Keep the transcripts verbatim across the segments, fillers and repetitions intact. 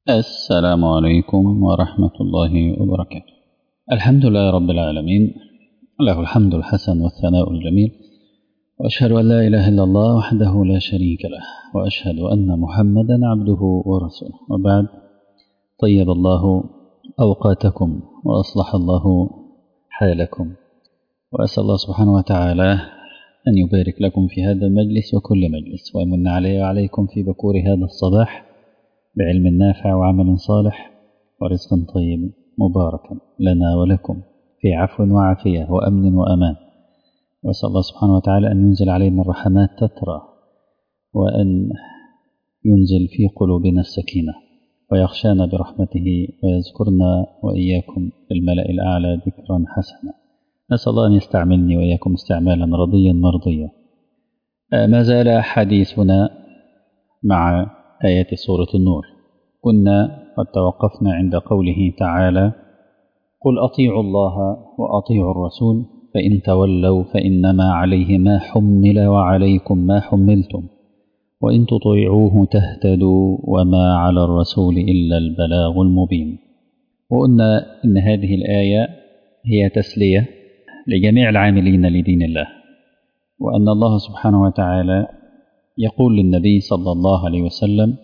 السلام عليكم ورحمة الله وبركاته. الحمد لله رب العالمين، له الحمد الحسن والثناء الجميل، وأشهد أن لا إله إلا الله وحده لا شريك له، وأشهد أن محمدا عبده ورسوله. وبعد، طيب الله أوقاتكم وأصلح الله حالكم، وأسأل الله سبحانه وتعالى أن يبارك لكم في هذا المجلس وكل مجلس، ويمن علي وعليكم في بكور هذا الصباح بعلم نافع وعمل صالح ورزق طيب مباركا لنا ولكم في عفو وعافية وأمن وأمان. وأسأل الله سبحانه وتعالى أن ينزل علينا الرحمات تترى، وأن ينزل في قلوبنا السكينة، ويخشانا برحمته، ويذكرنا وإياكم في الملأ الأعلى ذكرا حسنا. نسأل الله أن يستعملني وإياكم استعمالا رضيا مرضيا. ما زال حديثنا مع آيات سورة النور. كنا قد توقفنا عند قوله تعالى: قل أطيعوا الله وأطيعوا الرسول فإن تولوا فإنما عليه ما حمل وعليكم ما حملتم وإن تطيعوه تهتدوا وما على الرسول إلا البلاغ المبين. وقلنا إن هذه الآية هي تسلية لجميع العاملين لدين الله، وأن الله سبحانه وتعالى يقول للنبي صلى الله عليه وسلم: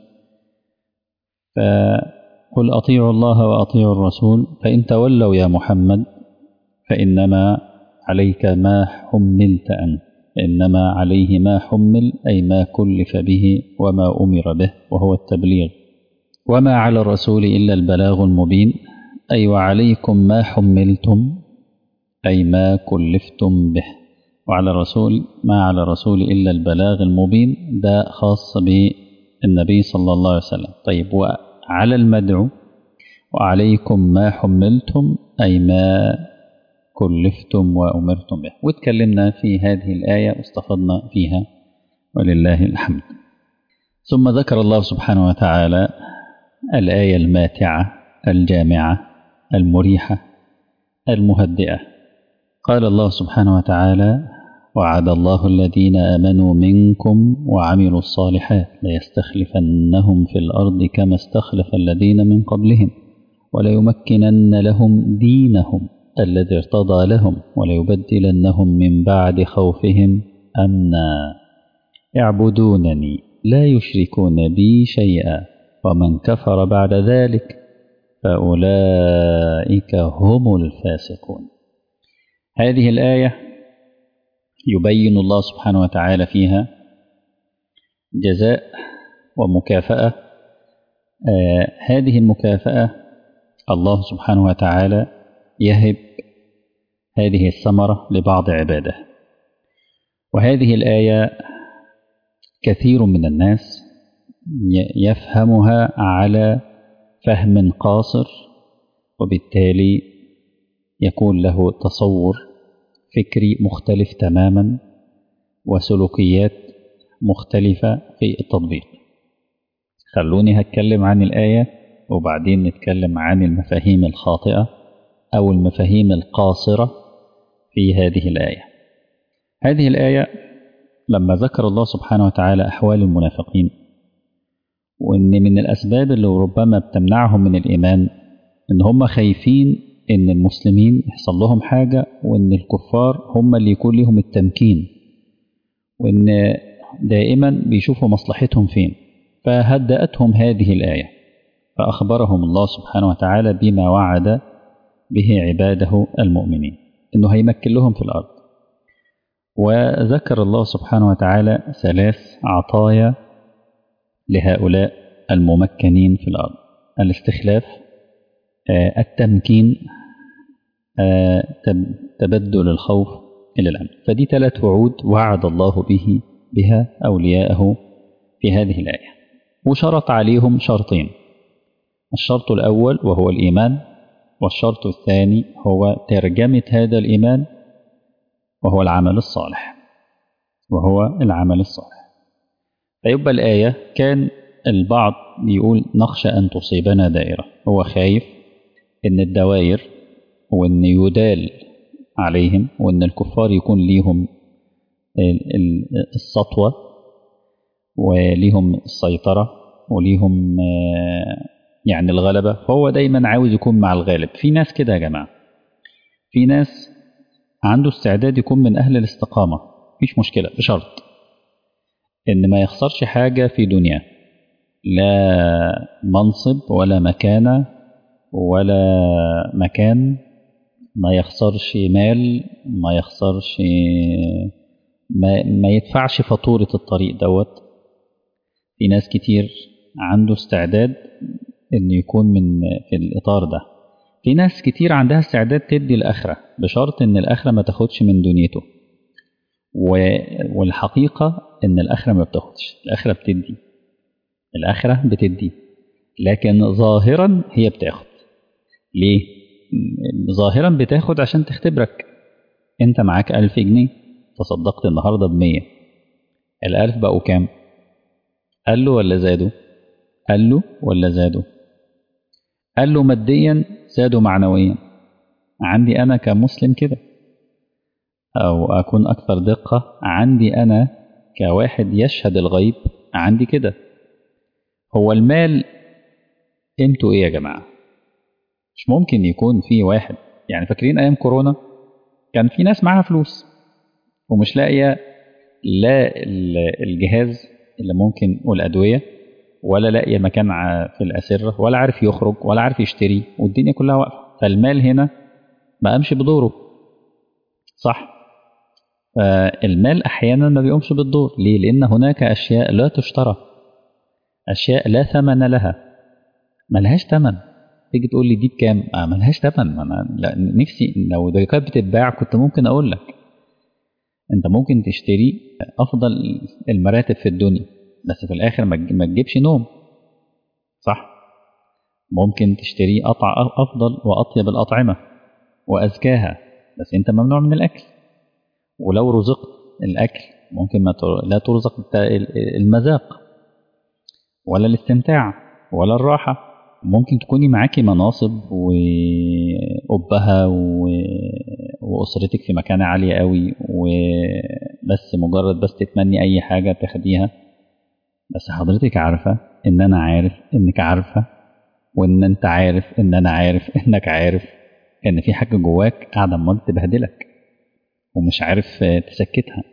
فقل أطيعوا الله وأطيعوا الرسول فإن تولوا يا محمد فإنما عليك ما حملت أنت، إنما عليه ما حمل أي ما كلف به وما أمر به وهو التبليغ، وما على الرسول إلا البلاغ المبين أي وعليكم ما حملتم أي ما كلفتم به، وعلى الرسول ما على الرسول إلا البلاغ المبين، ده خاص بالنبي صلى الله عليه وسلم. طيب، وعلى المدعو وعليكم ما حملتم أي ما كلفتم وأمرتم به. واتكلمنا في هذه الآية واستفضنا فيها ولله الحمد. ثم ذكر الله سبحانه وتعالى الآية الماتعة الجامعة المريحة المهدئة. قال الله سبحانه وتعالى: وعد الله الذين آمنوا منكم وعملوا الصالحات ليستخلفنهم في الأرض كما استخلف الذين من قبلهم وليمكنن لهم دينهم الذي ارتضى لهم وليبدلنهم من بعد خوفهم أمنا يعبدونني لا يشركون بي شيئا ومن كفر بعد ذلك فأولئك هم الفاسقون. هذه الآية يبين الله سبحانه وتعالى فيها جزاء ومكافأة. آه هذه المكافأة الله سبحانه وتعالى يهب هذه الثمرة لبعض عباده. وهذه الآية كثير من الناس يفهمها على فهم قاصر، وبالتالي يكون له تصور فكري مختلف تماما وسلوكيات مختلفة في التطبيق. خلوني هتكلم عن الآية وبعدين نتكلم عن المفاهيم الخاطئة أو المفاهيم القاصرة في هذه الآية. هذه الآية لما ذكر الله سبحانه وتعالى أحوال المنافقين، وإن من الأسباب اللي ربما بتمنعهم من الإيمان إن هم خايفين إن المسلمين يحصل لهم حاجة، وإن الكفار هم اللي يكون لهم التمكين، وإن دائما بيشوفوا مصلحتهم فين. فهدأتهم هذه الآية، فأخبرهم الله سبحانه وتعالى بما وعد به عباده المؤمنين، إنه هيمكن لهم في الأرض. وذكر الله سبحانه وتعالى ثلاث عطايا لهؤلاء الممكنين في الأرض: الاستخلاف، التمكين، تبدل الخوف إلى الأمن. فدي ثلاث وعود وعد الله به بها أولياءه في هذه الآية، وشرط عليهم شرطين: الشرط الأول وهو الإيمان، والشرط الثاني هو ترجمة هذا الإيمان وهو العمل الصالح وهو العمل الصالح. فيبقى الآية كان البعض يقول: نخشى أن تصيبنا دائرة. هو خايف إن الدوائر وإن يدال عليهم، وإن الكفار يكون ليهم السطوة وليهم السيطرة وليهم يعني الغلبة، فهو دايما عاوز يكون مع الغالب. في ناس كده يا جماعة، في ناس عنده استعداد يكون من أهل الاستقامة، مفيش مشكلة، بشرط إن ما يخسرش حاجة في دنيا، لا منصب ولا مكانة ولا مكان، ما يخسرش مال، ما يخسرش، ما, ما يدفعش فاتورة الطريق دوت. في ناس كتير عنده استعداد إنه يكون من في الإطار ده. في ناس كتير عندها استعداد تدي الآخرة، بشرط إن الآخرة ما تاخدش من دنيته. والحقيقة إن الآخرة ما بتاخدش، الآخرة بتدي، الآخرة بتدي، لكن ظاهرا هي بتاخد. ليه؟ ظاهرا بتاخد عشان تختبرك. انت معاك ألف جنيه، تصدقت النهاردة بمية، الألف بقوا كام؟ قال له ولا زادوا؟ قال له ولا زادوا؟ قال له ماديا زادوا، معنويا. عندي أنا كمسلم كده، أو أكون أكثر دقة، عندي أنا كواحد يشهد الغيب، عندي كده. هو المال قيمته إيه يا جماعة؟ مش ممكن يكون في واحد، يعني فاكرين أيام كورونا كان في ناس معاها فلوس ومش لاقية لا الجهاز اللي ممكن والأدوية، ولا لاقية مكان في الأسرة، ولا عارف يخرج، ولا عارف يشتري، والدنيا كلها واقفة. فالمال هنا ما قامش بدوره، صح؟ فالمال أحيانا ما بيقومش بالدور. ليه؟ لأن هناك أشياء لا تشترى، أشياء لا ثمن لها، ملهاش ثمن. تيجي تقول لي دي بكام؟ آه ملهاش ثمن. أنا لا، نفسي لو دي كانت بتتباع كنت ممكن أقول لك. أنت ممكن تشتري أفضل المراتب في الدنيا، بس في الآخر ما تجيبش نوم، صح؟ ممكن تشتري أطع أفضل وأطيب الأطعمة وأزكاها، بس أنت ممنوع من الأكل. ولو رزقت الأكل ممكن ما لا ترزق المذاق ولا الاستمتاع ولا الراحة. ممكن تكوني معاكي مناصب وأبها وأسرتك في مكانة عالية قوي، وبس مجرد بس تتمني أي حاجة تاخديها. بس حضرتك عارفة إن أنا عارف إنك عارفة، وإن أنت عارف إن أنا عارف إنك عارف إن في حاجة جواك قاعدة عمال تبهدلك ومش عارف تسكتها.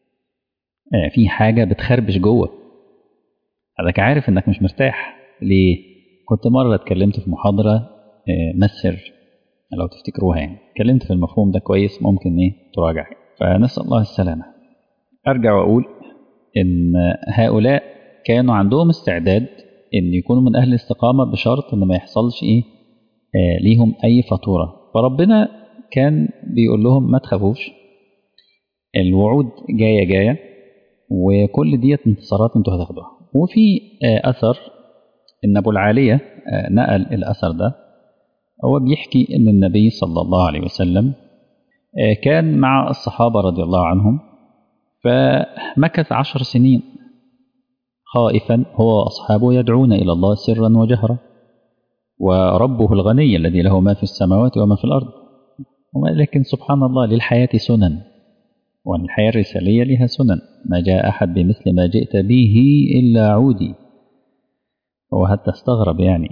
في حاجة بتخربش جوه، حضرتك عارف إنك مش مرتاح. ليه؟ كنت مرة اتكلمت في محاضرة مسر، لو تفتكروها، يعني اتكلمت في المفهوم ده كويس، ممكن ايه تراجع. فنسأل الله السلامة. أرجع وأقول إن هؤلاء كانوا عندهم استعداد إن يكونوا من أهل الاستقامة، بشرط إن ما يحصلش إيه آه ليهم أي فاتورة. فربنا كان بيقول لهم ما تخافوش، الوعود جاية جاية، وكل ديت انتصارات انتوا هتاخدوها. وفي آه أثر إن أبو العالية آه نقل الأثر ده. هو بيحكي إن النبي صلى الله عليه وسلم آه كان مع الصحابة رضي الله عنهم، فمكث عشر سنين خائفا هو وأصحابه يدعون إلى الله سرا وجهرا، وربه الغني الذي له ما في السماوات وما في الأرض. ولكن سبحان الله، للحياة سنن، والحياة الرسالية لها سنن. ما جاء أحد بمثل ما جئت به إلا عودي. هو حتى استغرب يعني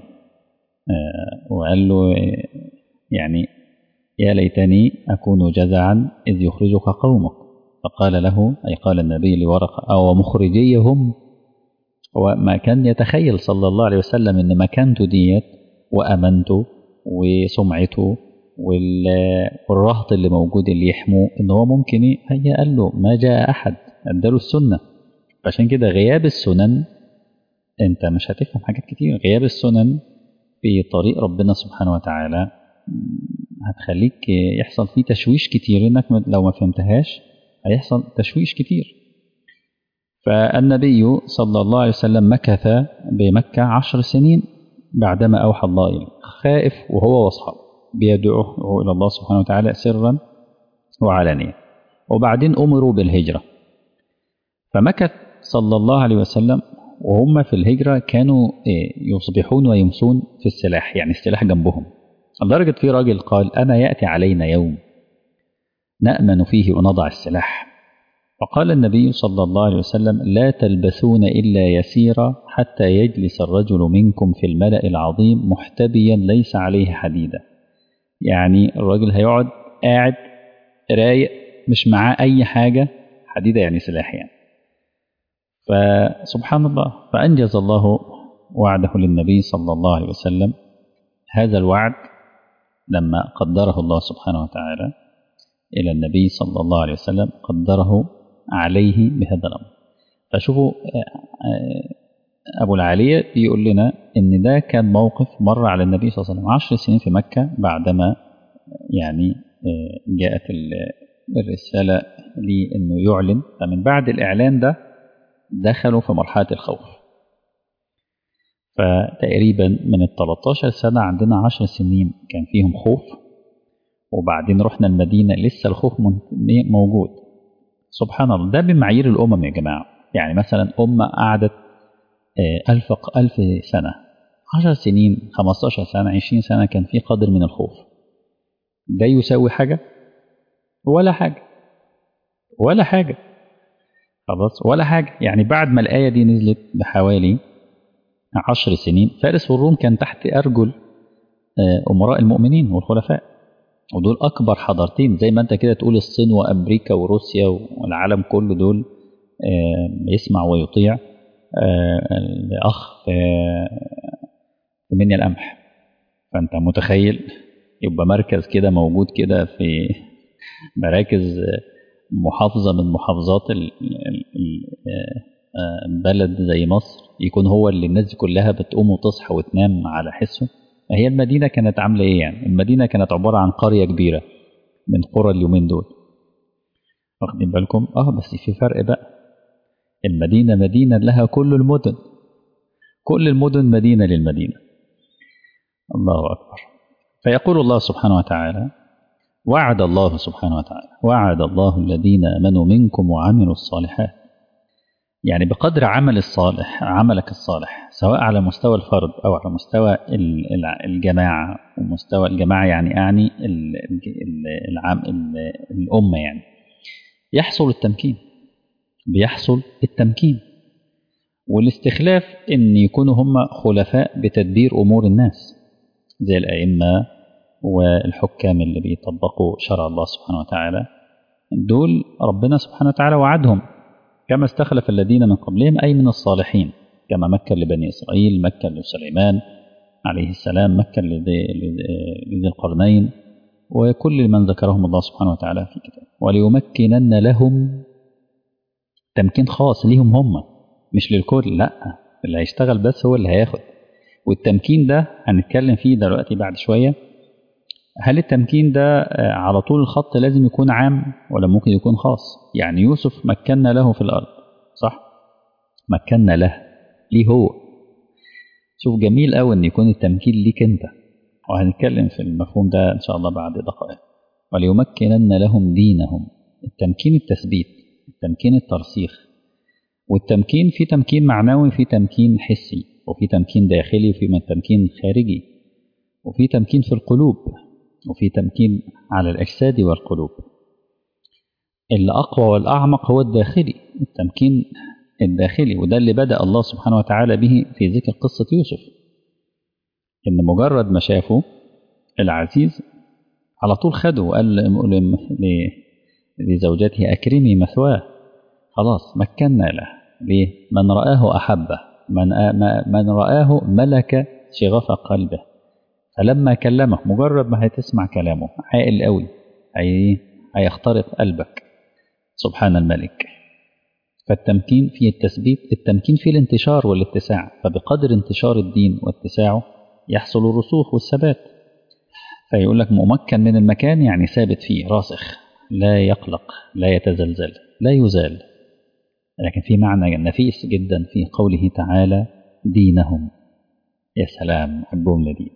آه وقال له يعني يا ليتني أكون جزعا إذ يخرجك قومك. فقال له، أي قال النبي لورقة، أو مخرجيهم. هو ما كان يتخيل صلى الله عليه وسلم إن مكانته ديت وأمنته وسمعته والرهط اللي موجود اللي يحموه، إن هو ممكن إيه. هي قال له ما جاء أحد، أداله السنة. فعشان كده غياب السنن، أنت مش هتفهم حاجات كتير. غياب السنن في طريق ربنا سبحانه وتعالى هتخليك يحصل فيه تشويش كتير، إنك لو ما فهمتهاش هيحصل تشويش كتير. فالنبي صلى الله عليه وسلم مكث بمكة عشر سنين بعدما أوحى الله إليه، خائف وهو واصحابه بيدعوه إلى الله سبحانه وتعالى سرا وعلانية. وبعدين أمروا بالهجرة، فمكث صلى الله عليه وسلم. وهم في الهجرة كانوا يصبحون ويمسون في السلاح، يعني السلاح جنبهم، لدرجة في راجل قال أنا يأتي علينا يوم نأمن فيه ونضع السلاح، فقال النبي صلى الله عليه وسلم لا تلبثون إلا يسيرا حتى يجلس الرجل منكم في الملأ العظيم محتبيا ليس عليه حديدة. يعني الراجل هيقعد قاعد رايق مش معاه أي حاجة، حديدة يعني سلاح يعني. فسبحان الله، فأنجز الله وعده للنبي صلى الله عليه وسلم. هذا الوعد لما قدره الله سبحانه وتعالى إلى النبي صلى الله عليه وسلم قدره عليه بهذا الأمر. فشوفوا أبو العالية بيقول لنا إن ده كان موقف مر على النبي صلى الله عليه وسلم عشر سنين في مكة بعدما يعني جاءت الرسالة لأنه يعلن. فمن بعد الإعلان ده دخلوا في مرحلة الخوف. فتقريبا من الثلاثة عشر سنة عندنا عشر سنين كان فيهم خوف، وبعدين رحنا المدينة لسه الخوف موجود. سبحان الله، ده بمعايير الأمم يا جماعة. يعني مثلا أمة قعدت ألف ألف سنة، عشر سنين، خمستاشر سنة، عشرين سنة كان في قدر من الخوف. ده يساوي حاجة ولا حاجة ولا حاجة خلاص ولا حاجة. يعني بعد ما الآية دي نزلت بحوالي عشر سنين فارس والروم كان تحت أرجل أمراء المؤمنين والخلفاء، ودول أكبر حضارتين. زي ما أنت كده تقول الصين وأمريكا وروسيا والعالم كله دول يسمع ويطيع الأخ في منيا القمح. فأنت متخيل يبقى مركز كده موجود كده في مراكز محافظة من محافظات البلد زي مصر، يكون هو اللي الناس كلها بتقوم وتصحى وتنام على حسه. هي المدينة كانت عاملة إيه؟ يعني المدينة كانت عبارة عن قرية كبيرة من قرى اليومين دول، واخدين بالكم؟ اه بس في فرق بقى. المدينة مدينة لها كل المدن، كل المدن مدينة للمدينة. الله أكبر. فيقول الله سبحانه وتعالى وعد الله سبحانه وتعالى وعد الله الذين آمنوا منكم وعملوا الصالحات. يعني بقدر عمل الصالح، عملك الصالح سواء على مستوى الفرد أو على مستوى الجماعة. ومستوى الجماعة يعني أعني العام الأمة، يعني يحصل التمكين، بيحصل التمكين والاستخلاف إن يكونوا هم خلفاء بتدبير أمور الناس زي الأئمة والحكام اللي بيطبقوا شرع الله سبحانه وتعالى. دول ربنا سبحانه وتعالى وعدهم كما استخلف الذين من قبلهم أي من الصالحين، كما مكن لبني إسرائيل، مكن لسليمان عليه السلام، مكن لذي القرنين، وكل من ذكرهم الله سبحانه وتعالى في كتابه. وليمكنن لهم تمكين خاص ليهم هم، مش للكل، لا، اللي هيشتغل بس هو اللي هياخد. والتمكين ده هنتكلم فيه دلوقتي بعد شوية. هل التمكين ده على طول الخط لازم يكون عام ولا ممكن يكون خاص؟ يعني يوسف مكنا له في الأرض، صح؟ مكنا له ليه هو. شوف جميل قوي ان يكون التمكين ليك انت، وهنتكلم في المفهوم ده ان شاء الله بعد دقائق. وليمكنن لهم دينهم. التمكين التثبيت، التمكين الترسيخ. والتمكين في تمكين معنوي، في تمكين حسي، وفي تمكين داخلي، وفي تمكين خارجي، وفي تمكين في القلوب، وفي تمكين على الأجساد والقلوب. اللي أقوى والأعمق هو الداخلي، التمكين الداخلي. وده اللي بدأ الله سبحانه وتعالى به في ذكر قصة يوسف، إن مجرد ما شافوا العزيز على طول خده وقال لزوجته أكرمي مثواه. خلاص مكنا له. ليه؟ من رآه أحبه، من, من رآه ملك شغف قلبه. فلما كلمه مجرد ما هتسمع كلامه عاقل قوي هي هيخترق قلبك. سبحان الملك. فالتمكين فيه التثبيت، التمكين فيه الانتشار والاتساع. فبقدر انتشار الدين واتساعه يحصل الرسوخ والثبات. فيقول لك ممكن من المكان يعني ثابت فيه، راسخ، لا يقلق، لا يتزلزل، لا يزال. لكن في معنى نفيس جدا في قوله تعالى دينهم. يا سلام، حبهم لدين.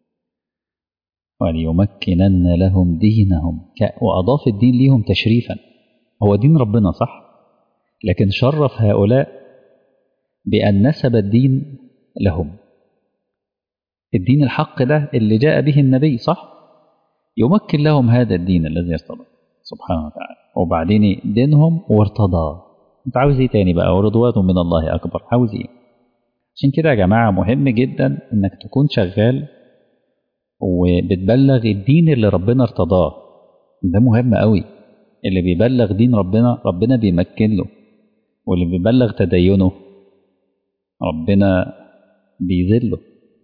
وليمكنن لهم دينهم، وأضاف الدين ليهم تشريفا. هو دين ربنا صح، لكن شرف هؤلاء بأن نسب الدين لهم. الدين الحق ده اللي جاء به النبي صح، يمكن لهم هذا الدين الذي ارتضى سبحانه وتعالى. وبعدين دينهم وارتضاه. انت عاوز ايه تاني بقى؟ ورضوان من الله اكبر، عاوز ايه؟ عشان كده يا جماعة مهم جدا انك تكون شغال وبتبلغ الدين اللي ربنا ارتضاه. ده مهم قوي. اللي بيبلغ دين ربنا ربنا بيمكن له، واللي بيبلغ تدينه ربنا بيذله،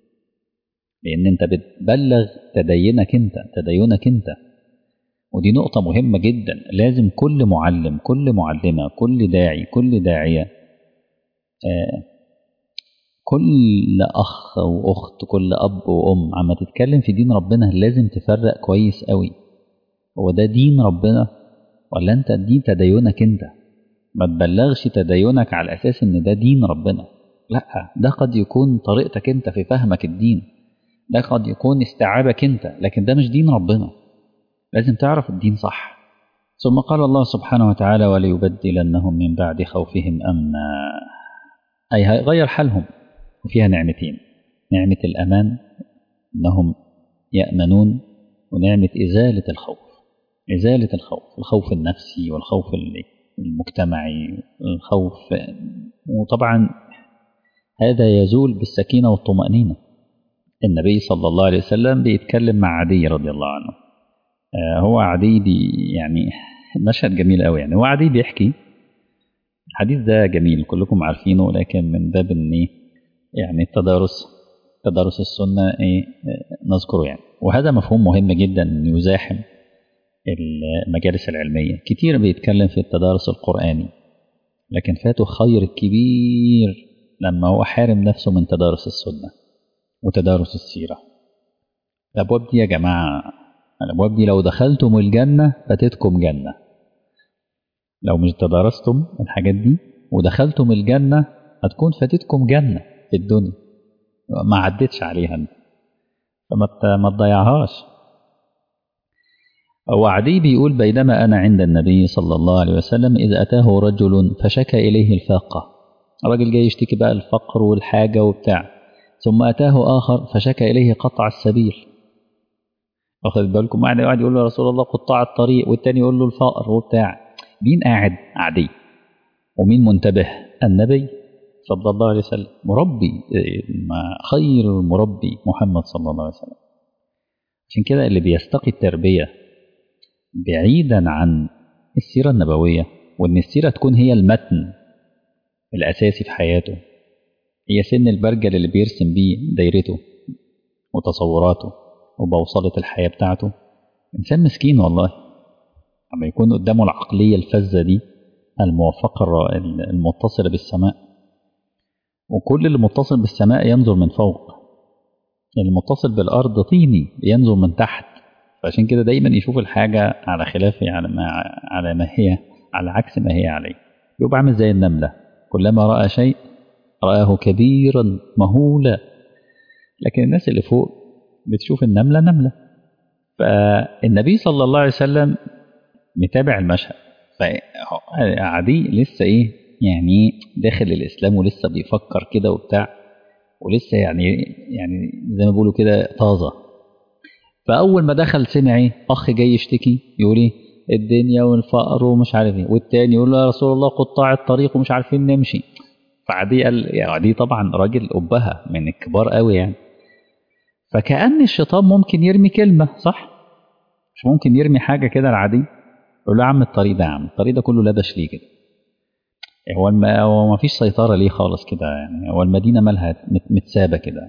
لان انت بتبلغ تدينك انت تدينك انت. ودي نقطة مهمة جدا. لازم كل معلم، كل معلمة، كل داعي، كل داعية، آه كل أخ وأخت، كل أب وأم عما تتكلم في دين ربنا لازم تفرق كويس قوي. هو ده دين ربنا ولا أنت دي تدينك أنت؟ ما تبلغش تدينك على أساس إن ده دين ربنا. لا، ده قد يكون طريقتك أنت في فهمك الدين، ده قد يكون استيعابك أنت، لكن ده مش دين ربنا. لازم تعرف الدين صح. ثم قال الله سبحانه وتعالى: وليبدلنهم من بعد خوفهم أمنا، أي هيغير حالهم. وفيها نعمتين: نعمة الأمان أنهم يأمنون، ونعمة إزالة الخوف. إزالة الخوف، الخوف النفسي والخوف المجتمعي، الخوف. وطبعا هذا يزول بالسكينة والطمأنينة. النبي صلى الله عليه وسلم بيتكلم مع عدي رضي الله عنه. آه هو عدي بي يعني مشهد جميل قوي. يعني هو عدي بيحكي الحديث ده جميل كلكم عارفينه، لكن من باب ان يعني التدارس تدارس السنة ايه نذكره يعني. وهذا مفهوم مهم جدا ان يزاحم المجالس العلمية. كتير بيتكلم في التدارس القرآني، لكن فاته خير كبير لما هو حارم نفسه من تدارس السنة وتدارس السيرة. الأبواب دي يا جماعة، الأبواب دي لو دخلتم الجنة فاتتكم جنة. لو مش تدارستم الحاجات دي ودخلتم الجنة هتكون فاتتكم جنة في الدنيا ما عدتش عليها انت، فما ما تضيعهاش. وعدي بيقول: بينما أنا عند النبي صلى الله عليه وسلم إذ أتاه رجل فشكى إليه الفاقة. الراجل جاي يشتكي بقى الفقر والحاجة وبتاع. ثم أتاه آخر فشكى إليه قطع السبيل. واخد بالكم؟ معنى واحد يقول له: يا رسول الله قطاع الطريق، والتاني يقول له الفقر وبتاع. مين قاعد؟ عدي. ومين منتبه؟ النبي صلى الله عليه وسلم، مربي، خير المربي محمد صلى الله عليه وسلم. عشان كده اللي بيستقي التربية بعيدا عن السيرة النبوية، وان السيرة تكون هي المتن الأساسي في حياته، هي سن البرجل اللي بيرسم بيه دايرته وتصوراته وبوصلة الحياة بتاعته، إنسان مسكين والله. لما يكون قدامه العقلية الفذة دي الموفقة المتصلة بالسماء. وكل اللي متصل بالسماء ينظر من فوق، المتصل بالأرض طيني ينظر من تحت. فعشان كده دايما يشوف الحاجة على خلاف على ما, على ما هي على عكس ما هي عليه. يبقى عامل زي النملة، كلما رأى شيء رآه كبيرا مهولا. لكن الناس اللي فوق بتشوف النملة نملة. فالنبي صلى الله عليه وسلم متابع المشهد. فعدي لسه ايه يعني داخل الإسلام ولسه بيفكر كده وبتاع، ولسه يعني يعني زي ما بيقولوا كده طازة. فأول ما دخل سمع ايه؟ أخ جاي يشتكي يقول ايه؟ الدنيا والفقر ومش عارف ايه، والتاني يقول له: يا رسول الله قطاع الطريق ومش عارفين نمشي. فعدي قال يعني عدي طبعا راجل أبها من الكبار قوي يعني. فكأن الشيطان ممكن يرمي كلمة، صح؟ مش ممكن يرمي حاجة كده العادي؟ يقول له: يا عم الطريق ده، يا عم الطريق ده كله لبش ليه كده؟ هو الم... هو ما فيش سيطرة ليه خالص كده يعني؟ هو المدينة مالها متسابة كده؟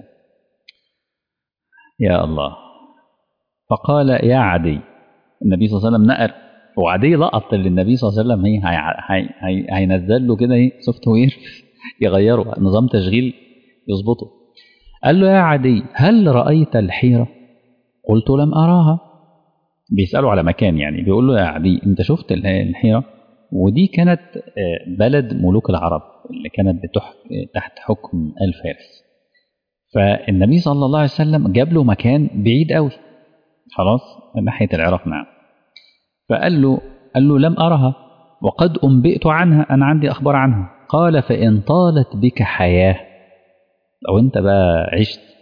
يا الله. فقال: يا عدي. النبي صلى الله عليه وسلم نقر، وعدي لقط للنبي صلى الله عليه وسلم هي هي... هي... هينزل له كده ايه سوفت وير يغيره نظام تشغيل يظبطه. قال له: يا عدي هل رأيت الحيرة؟ قلت: لم أراها. بيسأله على مكان يعني، بيقول له: يا عدي انت شفت الحيرة؟ ودي كانت بلد ملوك العرب اللي كانت بتح... تحت حكم آل فارس. فالنبي صلى الله عليه وسلم جاب له مكان بعيد قوي خلاص ناحية العراق معه. فقال له قال له: لم أرها وقد أنبئت عنها، أنا عندي أخبار عنها. قال: فإن طالت بك حياة، لو أنت بقى عشت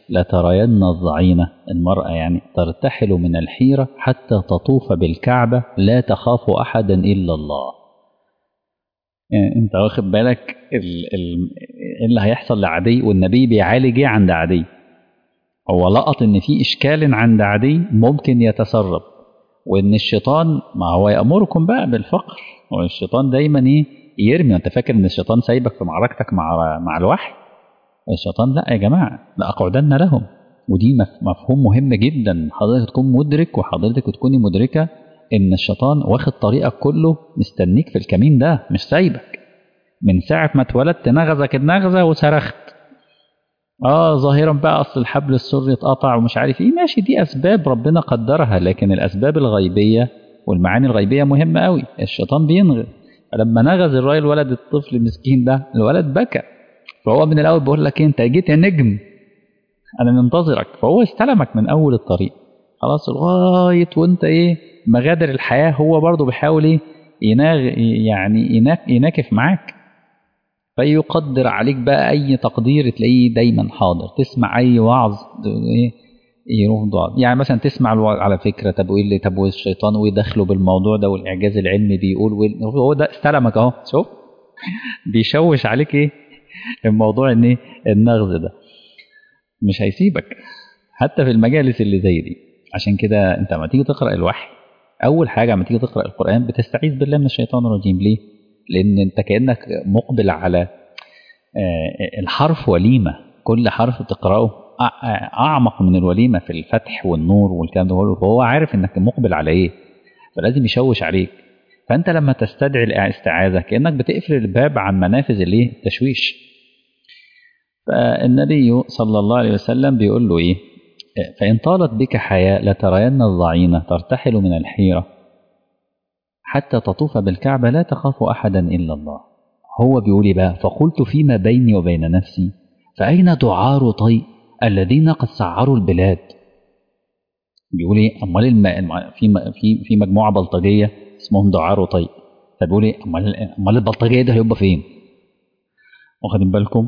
لترين الضعينة المرأة يعني ترتحل من الحيرة حتى تطوف بالكعبة لا تخاف أحدا إلا الله. يعني انت واخد بالك ال- ال- اللي هيحصل لعدي، والنبي بيعالج ايه عند عدي. هو لقط ان في اشكال عند عدي ممكن يتسرب، وان الشيطان ما هو يأمركم بقى بالفقر، والشيطان دايما ايه يرمي. انت فاكر ان الشيطان سايبك في معركتك مع مع الوحي؟ الشيطان لا يا جماعه، لاقعدن لهم. ودي مف- مفهوم مهم جدا، حضرتك تكون مدرك وحضرتك تكوني مدركه ان الشيطان واخد طريقك كله مستنيك في الكمين ده، مش سايبك. من ساعه ما اتولدت نغزك النغزه وصرخت. اه ظاهرا بقى اصل الحبل السري اتقطع ومش عارف ايه، ماشي دي اسباب ربنا قدرها، لكن الاسباب الغيبيه والمعاني الغيبيه مهمه قوي. الشيطان بينغز. فلما نغز الراجل ولد الطفل المسكين ده، الولد بكى. فهو من الاول بيقول لك إيه، انت جيت يا نجم، انا منتظرك. فهو استلمك من اول الطريق خلاص لغايه وانت ايه مغادر الحياه. هو برضه بيحاول ايه يناغ يعني يناك يناكف معاك. فيقدر عليك بقى اي تقدير تلاقيه دايما حاضر. تسمع اي وعظ ايه يروح ضاع. يعني مثلا تسمع الوعظ على فكره، طب وايه اللي طب والشيطان وايه دخله بالموضوع ده، والاعجاز العلمي بيقول وال- هو ده استلمك اهو. شوف بيشوش عليك ايه الموضوع، ان ايه النغز ده مش هيسيبك حتى في المجالس اللي زي دي. عشان كده انت لما تيجي تقرا الوحي، اول حاجه لما تيجي تقرا القران بتستعيذ بالله من الشيطان الرجيم. ليه؟ لان انت كانك مقبل على آه، الحرف وليمه. كل حرف تقراه أع- اعمق من الوليمه في الفتح والنور والكلام ده كله. فهو عارف انك مقبل على ايه، فلازم يشوش عليك. فانت لما تستدعي الاستعاذه كانك بتقفل الباب عن منافذ الايه التشويش. فالنبي صلى الله عليه وسلم بيقول له ايه، فإن طالت بك حياة لترين الضعينة ترتحل من الحيرة حتى تطوف بالكعبة لا تخاف أحدا إلا الله. هو بيقول إيه بقى، فقلت فيما بيني وبين نفسي فأين دعار طي الذين قد سعروا البلاد. بيقول إيه أمال الم... الم- في م- في في مجموعة بلطجية اسمهم دعار طي. فبيقول إيه أمال أمال البلطجية ده هيبقى فين؟ واخدين بالكم؟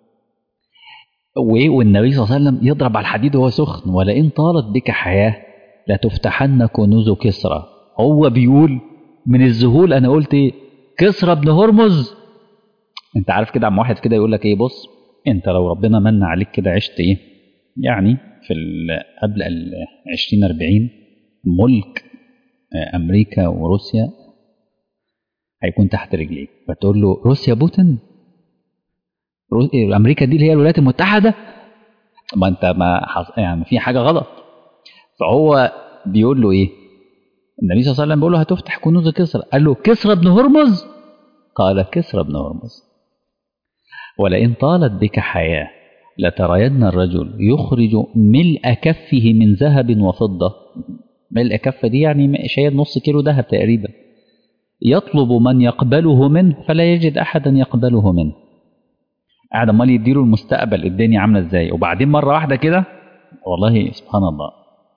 وايه والنبي صلى الله عليه وسلم يضرب على الحديد وهو سخن، ولئن طالت بك حياه لتفتحن كنوز كسرى. هو بيقول من الذهول انا قلت ايه كسرى بن هرمز. انت عارف كده عم واحد كده يقول لك ايه، بص انت لو ربنا من عليك كده عشت ايه يعني في ال- قبل ال عشرين أربعين ملك آه، امريكا وروسيا هيكون تحت رجليك. فتقول له روسيا بوتين، رو... إيه، امريكا دي اللي هي الولايات المتحده. ما انت ما حص... يعني في حاجه غلط. فهو بيقول له ايه، النبي صلى الله عليه وسلم بيقول له هتفتح كنوز كسرى. قال له كسرى بن هرمز؟ قال كسرى بن هرمز. ولئن طالت بك حياه لترين الرجل يخرج ملء كفه من ذهب وفضه. ملء كف دي يعني شايل نص كيلو ذهب تقريبا. يطلب من يقبله منه فلا يجد احدا يقبله منه. قاعد امال يديله المستقبل الدنيا عامله ازاي، وبعدين مره واحده كده والله سبحان الله.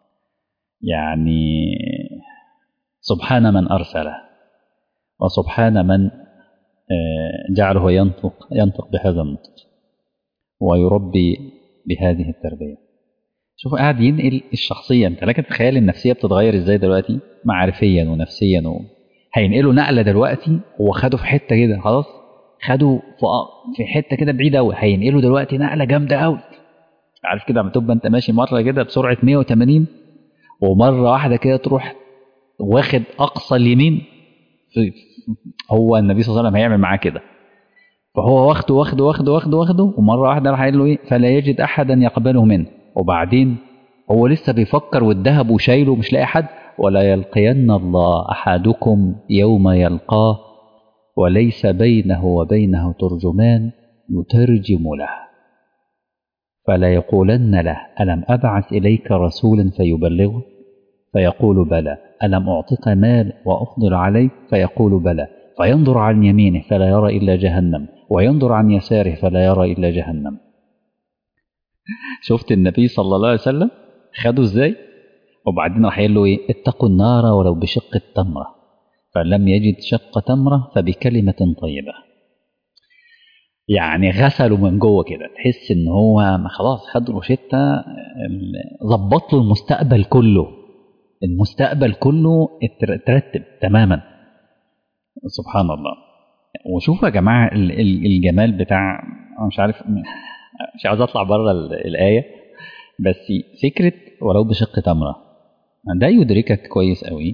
يعني سبحان من أرسله، وسبحان من آه، جعله ينطق ينطق بهذا النطق ويربي بهذه التربية. شوف قاعد ينقل الشخصية. انت لكن تخيل النفسية بتتغير ازاي دلوقتي معرفيا ونفسيا و... هينقله نقلة دلوقتي. هو خده في حتة كده خلاص، خده في في حتة كده بعيدة أوي، هينقله دلوقتي نقلة جامدة أوي. عارف كده لما تبقى انت ماشي مرة كده بسرعة مية وتمانين ومرة واحدة كده تروح واخد أقصى اليمين في. هو النبي صلى الله عليه وسلم هيعمل معاه كده. فهو واخده واخده واخده واخده واخده ومره واحده راح قايل له ايه فلا يجد احدا يقبله منه. وبعدين هو لسه بيفكر والذهب وشايله مش لاقي حد. ولا يلقين الله احدكم يوم يلقاه وليس بينه وبينه ترجمان يترجم له فلا يقولن له ألم أبعث إليك رسولا فيبلغه فيقول بلى ألم أعطك مال وأفضل عليك فيقول بلى فينظر عن يمينه فلا يرى إلا جهنم وينظر عن يساره فلا يرى إلا جهنم. شفت النبي صلى الله عليه وسلم خده ازاي. وبعدين راح يقول له ايه اتقوا النار ولو بشق التمرة فلم يجد شق تمرة فبكلمة طيبة. يعني غسله من جوه كده، تحس ان هو خلاص خد روشته ظبط له المستقبل كله، المستقبل كله اترتب تماما. سبحان الله. وشوفوا يا جماعه الجمال بتاع، انا مش عارف، مش عاوز اطلع بره الايه، بس فكره ولو بشق تمره ده يدركك كويس قوي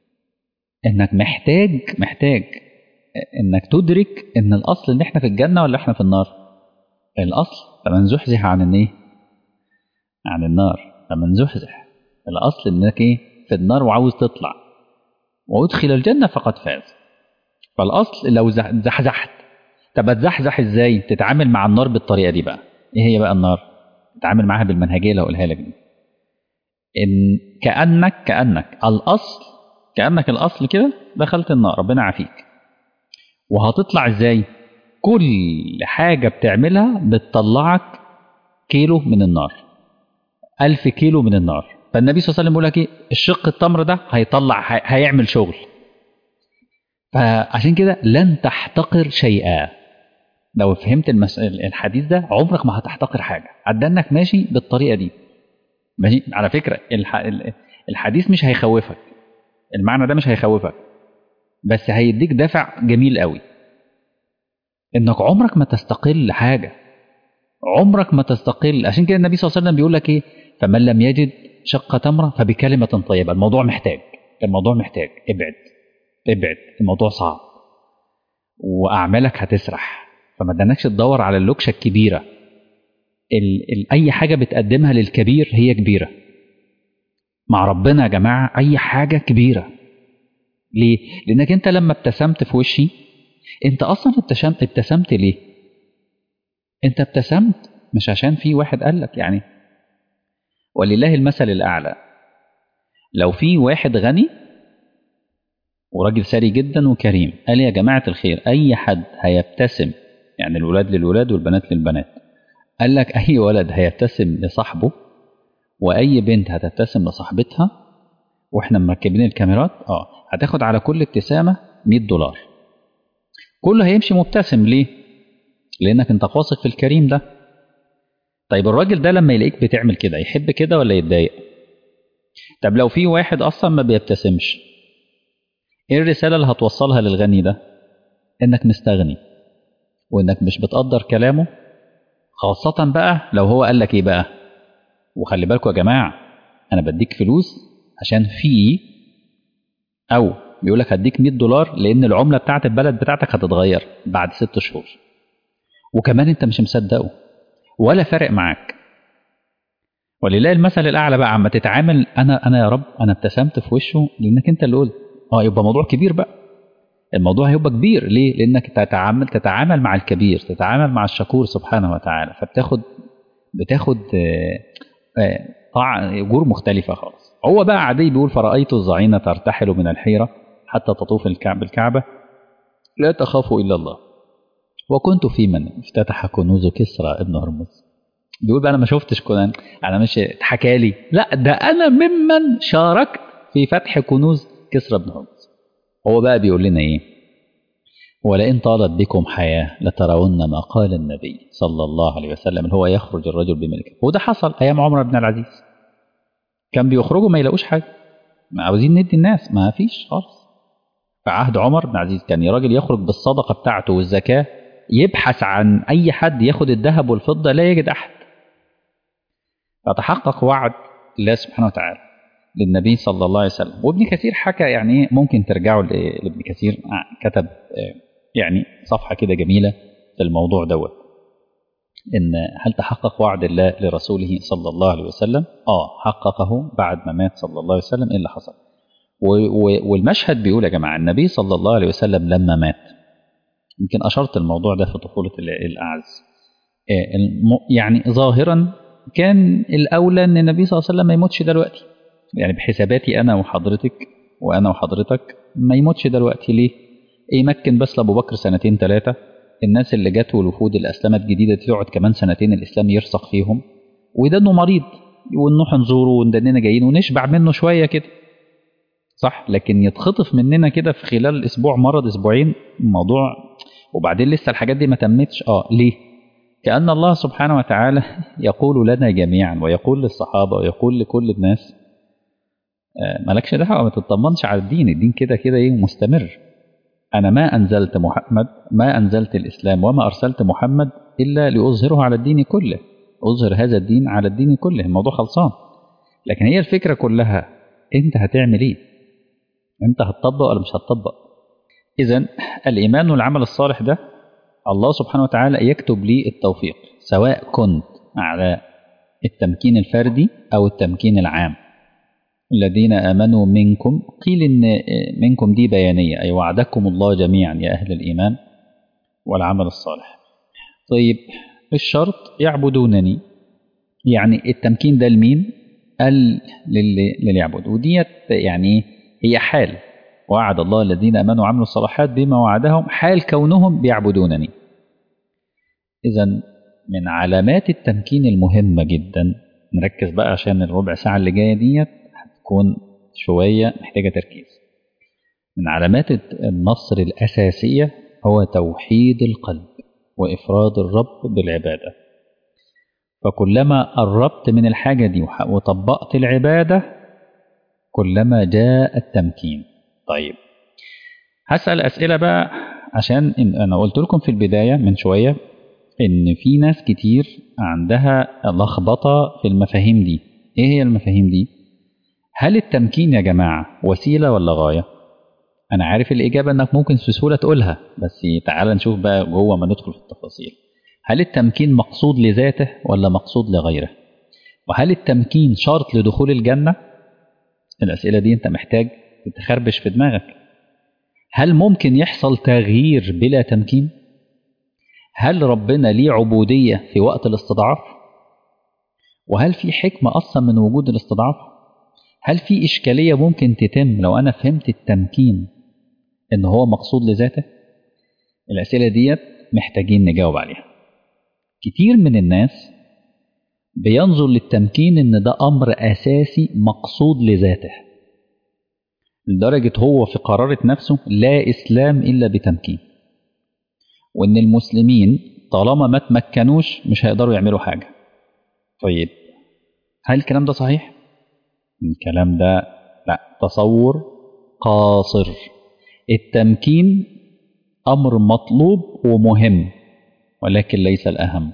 انك محتاج محتاج انك تدرك ان الاصل ان احنا في الجنه ولا احنا في النار. الاصل فمن زحزح عن ايه، عن النار فمن زحزح، الاصل انك ايه في النار وعاوز تطلع، وادخل الجنه فقد فاز. فالاصل لو زحزحت، طب اتزحزح ازاي؟ تتعامل مع النار بالطريقه دي بقى. ايه هي بقى النار؟ تتعامل معاها بالمنهجيه اللي هقولها لك دي. ان كانك كانك الاصل كانك الاصل كده دخلت النار، ربنا يعافيك. وهتطلع ازاي؟ كل حاجه بتعملها بتطلعك كيلو من النار، ألف كيلو من النار. فالنبي صلى الله عليه وسلم بيقول لك ايه؟ الشق التمر ده هيطلع، هيعمل شغل. فعشان كده لن تحتقر شيئا. لو فهمت المس... الحديث ده عمرك ما هتحتقر حاجه، عدانك ماشي بالطريقه دي. ماشي على فكره الح... الحديث مش هيخوفك، المعنى ده مش هيخوفك، بس هيديك دافع جميل قوي انك عمرك ما تستقل حاجه، عمرك ما تستقل. عشان كده النبي صلى الله عليه وسلم بيقول لك ايه؟ فمن لم يجد شق تمره فبكلمه طيبه. الموضوع محتاج، الموضوع محتاج ابعد ابعد، الموضوع صعب واعمالك هتسرح. فما تدنكش تدور على اللوكشه الكبيره. ال ال اي حاجه بتقدمها للكبير هي كبيره مع ربنا يا جماعه، اي حاجه كبيره. ليه؟ لانك انت لما ابتسمت في وشي، انت اصلا ابتسمت ابتسمت ليه؟ انت ابتسمت مش عشان في واحد قال لك يعني. ولله المثل الاعلى، لو في واحد غني وراجل ثري جدا وكريم قال يا جماعه الخير اي حد هيبتسم، يعني الولاد للولاد والبنات للبنات، قال لك اي ولد هيبتسم لصاحبه واي بنت هتبتسم لصاحبتها واحنا مركبين الكاميرات، اه هتاخد على كل ابتسامه مية دولار. كله هيمشي مبتسم. ليه؟ لانك انت واثق في الكريم ده. طيب الراجل ده لما يلاقيك بتعمل كده يحب كده ولا يتضايق؟ طب لو في واحد اصلا ما بيبتسمش، ايه الرساله اللي هتوصلها للغني ده؟ انك مستغني وانك مش بتقدر كلامه، خاصه بقى لو هو قال لك ايه بقى؟ وخلي بالكم يا جماعه، انا بديك فلوس عشان في، او بيقول لك هديك مية دولار لان العمله بتاعت البلد بتاعتك هتتغير بعد ست شهور، وكمان انت مش مصدقه ولا فارق معاك. ولله المثل الاعلى بقى عم تتعامل، انا انا يا رب انا ابتسمت في وشه لانك انت اللي قلت. اه يبقى موضوع كبير بقى، الموضوع هيبقى كبير. ليه؟ لانك تتعامل تتعامل مع الكبير، تتعامل مع الشكور سبحانه وتعالى، فبتاخد بتاخد طاعة اجور مختلفه خالص. هو بقى عادي بيقول فرأيت الظعينة ترتحل من الحيرة حتى تطوف الكعب الكعبة لا تخاف إلا الله وكنت في من افتتح كنوز كسرى ابن هرمز. بيقول بقى أنا ما شفتش كنان، أنا مش اتحكى لي، لا ده أنا ممن شاركت في فتح كنوز كسرى ابن هرمز. هو بقى بيقول لنا إيه؟ ولئن طالت بكم حياة لترون ما قال النبي صلى الله عليه وسلم اللي هو يخرج الرجل بملكه. وده حصل أيام عمر بن العزيز، كان بيخرجوا ما يلاقوش حاجة، ما عاوزين ندي الناس ما فيش خالص. في عهد عمر بن العزيز كان راجل يخرج بالصدقة بتاعته والزكاة، يبحث عن أي حد ياخد الذهب والفضة لا يجد أحد. فتحقق وعد الله سبحانه وتعالى للنبي صلى الله عليه وسلم. وابن كثير حكى يعني ممكن ترجعوا لابن كثير، كتب يعني صفحة كده جميلة في الموضوع دوت، إن هل تحقق وعد الله لرسوله صلى الله عليه وسلم؟ آه حققه بعد ما مات صلى الله عليه وسلم. إيه اللي حصل؟ والمشهد بيقول يا جماعة النبي صلى الله عليه وسلم لما مات، يمكن أشرت الموضوع ده في طفولة الأعز، يعني ظاهرا كان الأولى أن النبي صلى الله عليه وسلم ما يموتش دلوقتي، يعني بحساباتي أنا وحضرتك وأنا وحضرتك ما يموتش دلوقتي. ليه؟ يمكن بس لأبو بكر سنتين ثلاثة، الناس اللي جت والوفود اللي أسلمت جديدة تقعد كمان سنتين الإسلام يرسخ فيهم، وده إنه مريض ونروح نزوره وندننا جايين ونشبع منه شوية كده، صح؟ لكن يتخطف مننا كده في خلال اسبوع مرض اسبوعين، الموضوع وبعدين لسه الحاجات دي ما تمتش. اه ليه؟ كأن الله سبحانه وتعالى يقول لنا جميعا ويقول للصحابة ويقول لكل الناس آه مالكش دعوة، ما تطمنش على الدين، الدين كده كده ايه مستمر. أنا ما أنزلت محمد ما أنزلت الإسلام وما أرسلت محمد إلا لأظهره على الدين كله، أظهر هذا الدين على الدين كله، الموضوع خلصان. لكن هي الفكرة كلها أنت هتعمل إيه؟ أنت هتطبق ولا مش هتطبق؟ إذن الإيمان والعمل الصالح ده الله سبحانه وتعالى يكتب لي التوفيق، سواء كنت على التمكين الفردي أو التمكين العام. الذين آمنوا منكم، قيل إن منكم دي بيانية، أي وعدكم الله جميعا يا أهل الإيمان والعمل الصالح. طيب الشرط يعبدونني، يعني التمكين ده لمين؟ قال للي يعبد، وديت يعني هي حال وعد الله الذين آمنوا وعملوا الصالحات بما وعدهم، حال كونهم بيعبدونني. إذن من علامات التمكين المهمة جدا، نركز بقى عشان الربع ساعة اللي جاية ديت هتكون شوية محتاجة تركيز. من علامات النصر الأساسية هو توحيد القلب وإفراد الرب بالعبادة. فكلما قربت من الحاجة دي وطبقت العبادة كلما جاء التمكين. طيب هسأل أسئلة بقى، عشان إن أنا قلت لكم في البداية من شوية إن في ناس كتير عندها لخبطة في المفاهيم دي. إيه هي المفاهيم دي؟ هل التمكين يا جماعة وسيلة ولا غاية؟ أنا عارف الإجابة إنك ممكن في سهولة تقولها، بس تعال نشوف بقى جوه ما ندخل في التفاصيل. هل التمكين مقصود لذاته ولا مقصود لغيره؟ وهل التمكين شرط لدخول الجنة؟ الأسئلة دي أنت محتاج تتخربش في دماغك. هل ممكن يحصل تغيير بلا تمكين؟ هل ربنا ليه عبودية في وقت الاستضعاف؟ وهل في حكمة أصلا من وجود الاستضعاف؟ هل في إشكالية ممكن تتم لو أنا فهمت التمكين إن هو مقصود لذاته؟ الأسئلة ديت محتاجين نجاوب عليها. كتير من الناس بينظر للتمكين إن ده أمر أساسي مقصود لذاته، لدرجة هو في قرارة نفسه لا إسلام إلا بتمكين، وإن المسلمين طالما ما تمكنوش مش هيقدروا يعملوا حاجة. طيب هل الكلام ده صحيح؟ الكلام ده لا، تصور قاصر. التمكين أمر مطلوب ومهم، ولكن ليس الأهم.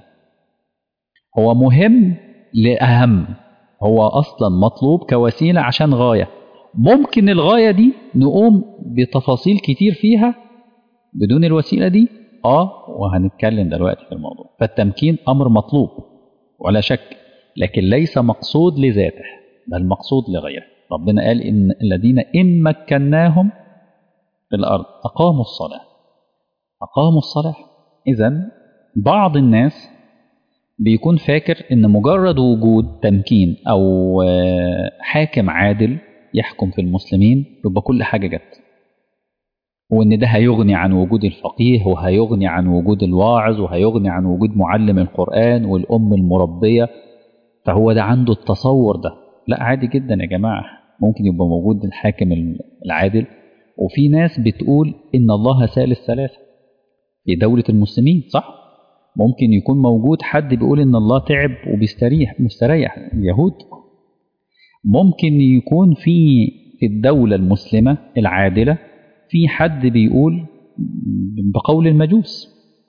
هو مهم لأهم، هو أصلا مطلوب كوسيلة عشان غاية. ممكن الغاية دي نقوم بتفاصيل كتير فيها بدون الوسيلة دي، آه وهنتكلم دلوقتي في الموضوع. فالتمكين أمر مطلوب ولا شك، لكن ليس مقصود لذاته بل مقصود لغيره. ربنا قال إن الذين إن مكناهم في الأرض أقاموا الصلاة أقاموا الصلاة. إذن بعض الناس بيكون فاكر إن مجرد وجود تمكين أو حاكم عادل يحكم في المسلمين يبقى كل حاجة جت، وإن ده هيغني عن وجود الفقيه وهيغني عن وجود الواعظ وهيغني عن وجود معلم القرآن والأم المربية. فهو ده عنده التصور ده. لا، عادي جدا يا جماعة، ممكن يبقى موجود الحاكم العادل، وفي ناس بتقول إن الله ثالث ثلاثة في دولة المسلمين، صح؟ ممكن يكون موجود حد بيقول إن الله تعب وبيستريح مستريح، اليهود. ممكن يكون في في الدولة المسلمة العادلة في حد بيقول بقول المجوس.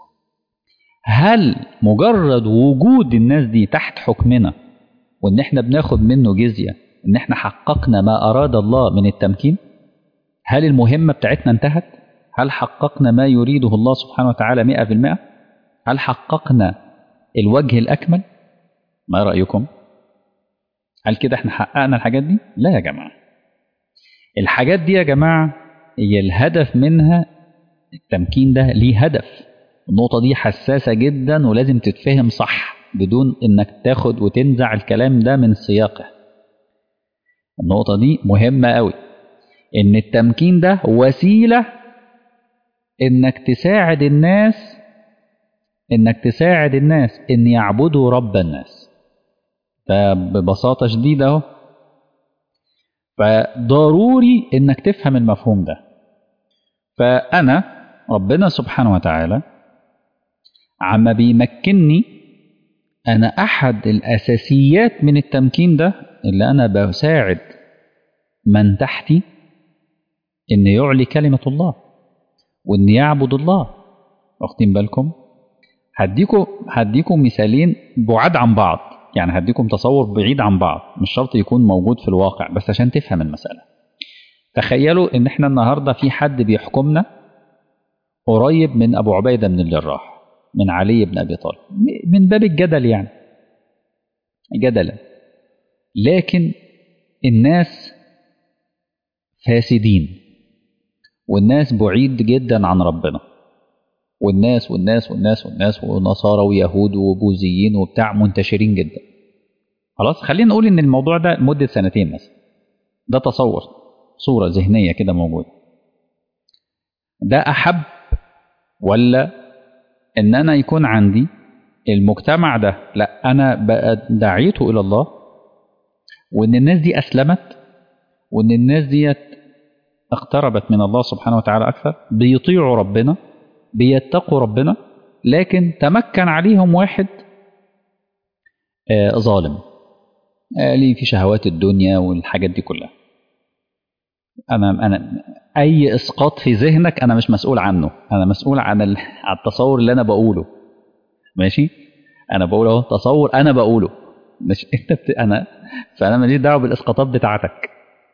هل مجرد وجود الناس دي تحت حكمنا وإن احنا بناخد منه جزية إن احنا حققنا ما أراد الله من التمكين؟ هل المهمة بتاعتنا انتهت؟ هل حققنا ما يريده الله سبحانه وتعالى مئة في المئة؟ هل حققنا الوجه الأكمل؟ ما رأيكم؟ هل كده احنا حققنا الحاجات دي؟ لا يا جماعة. الحاجات دي يا جماعة هي الهدف منها. التمكين ده ليه هدف. النقطة دي حساسة جدا ولازم تتفهم صح بدون انك تاخد وتنزع الكلام ده من سياقه. النقطة دي مهمة قوي، ان التمكين ده وسيلة انك تساعد الناس انك تساعد الناس ان يعبدوا رب الناس. فببساطة شديدة اهو، فضروري انك تفهم المفهوم ده. فانا ربنا سبحانه وتعالى عما بيمكنني أنا أحد الأساسيات من التمكين ده اللي أنا بساعد من تحتي إن يعلي كلمة الله وإن يعبد الله. واخدين بالكم؟ هديكم هديكم مثالين بعاد عن بعض، يعني هديكم تصور بعيد عن بعض مش شرط يكون موجود في الواقع بس عشان تفهم المسألة. تخيلوا إن إحنا النهاردة في حد بيحكمنا قريب من أبو عبيدة بن الجراح، من علي بن أبي طالب، من باب الجدل يعني جدلا، لكن الناس فاسدين والناس بعيد جدا عن ربنا، والناس والناس والناس والناس ونصارى ويهود وبوذيين وبتاع منتشرين جدا. خلاص خلينا نقول ان الموضوع ده لمدة سنتين مثلا، ده تصور صورة ذهنية كده موجودة. ده أحب ولا ان انا يكون عندي المجتمع ده لا انا بقى دعيته الى الله وان الناس دي اسلمت وان الناس دي اقتربت من الله سبحانه وتعالى اكثر، بيطيعوا ربنا بيتقوا ربنا، لكن تمكن عليهم واحد آه ظالم آه ليه في شهوات الدنيا والحاجات دي كلها. انا انا اي اسقاط في ذهنك انا مش مسؤول عنه، انا مسؤول عن ال... عن التصور اللي انا بقوله. ماشي، انا بقول اهو تصور انا بقوله مش انت بت... انا فانا ماليش دعوه بالاسقاطات بتاعتك.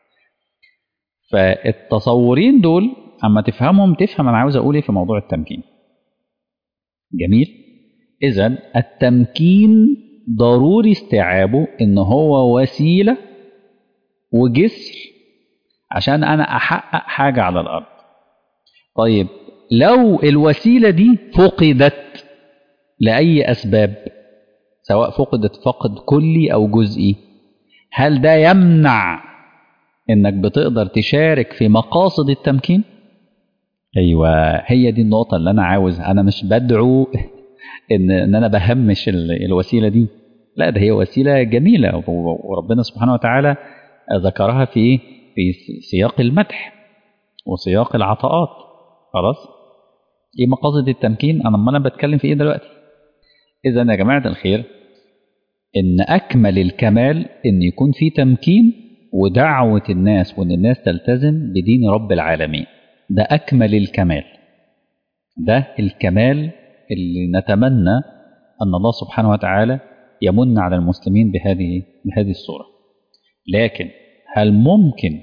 فالتصورين دول اما تفهمهم تفهم انا عاوز اقول ايه في موضوع التمكين. جميل. اذا التمكين ضروري استيعابه ان هو وسيله وجسر عشان انا احقق حاجه على الارض. طيب لو الوسيله دي فقدت لاي اسباب، سواء فقدت فقد كلي او جزئي، هل ده يمنع انك بتقدر تشارك في مقاصد التمكين؟ ايوه هي دي النقطه اللي انا عاوز. انا مش بدعو ان ان انا بهمش الوسيله دي، لا ده هي وسيله جميله وربنا سبحانه وتعالى ذكرها في ايه؟ في سياق المدح وسياق العطاءات. خلاص ايه مقاصد التمكين؟ انا ما انا بتكلم في ايه دلوقتي. اذا يا جماعه الخير ان اكمل الكمال ان يكون في تمكين ودعوه الناس وان الناس تلتزم بدين رب العالمين. ده اكمل الكمال، ده الكمال اللي نتمنى ان الله سبحانه وتعالى يمن على المسلمين بهذه بهذه الصوره. لكن هل ممكن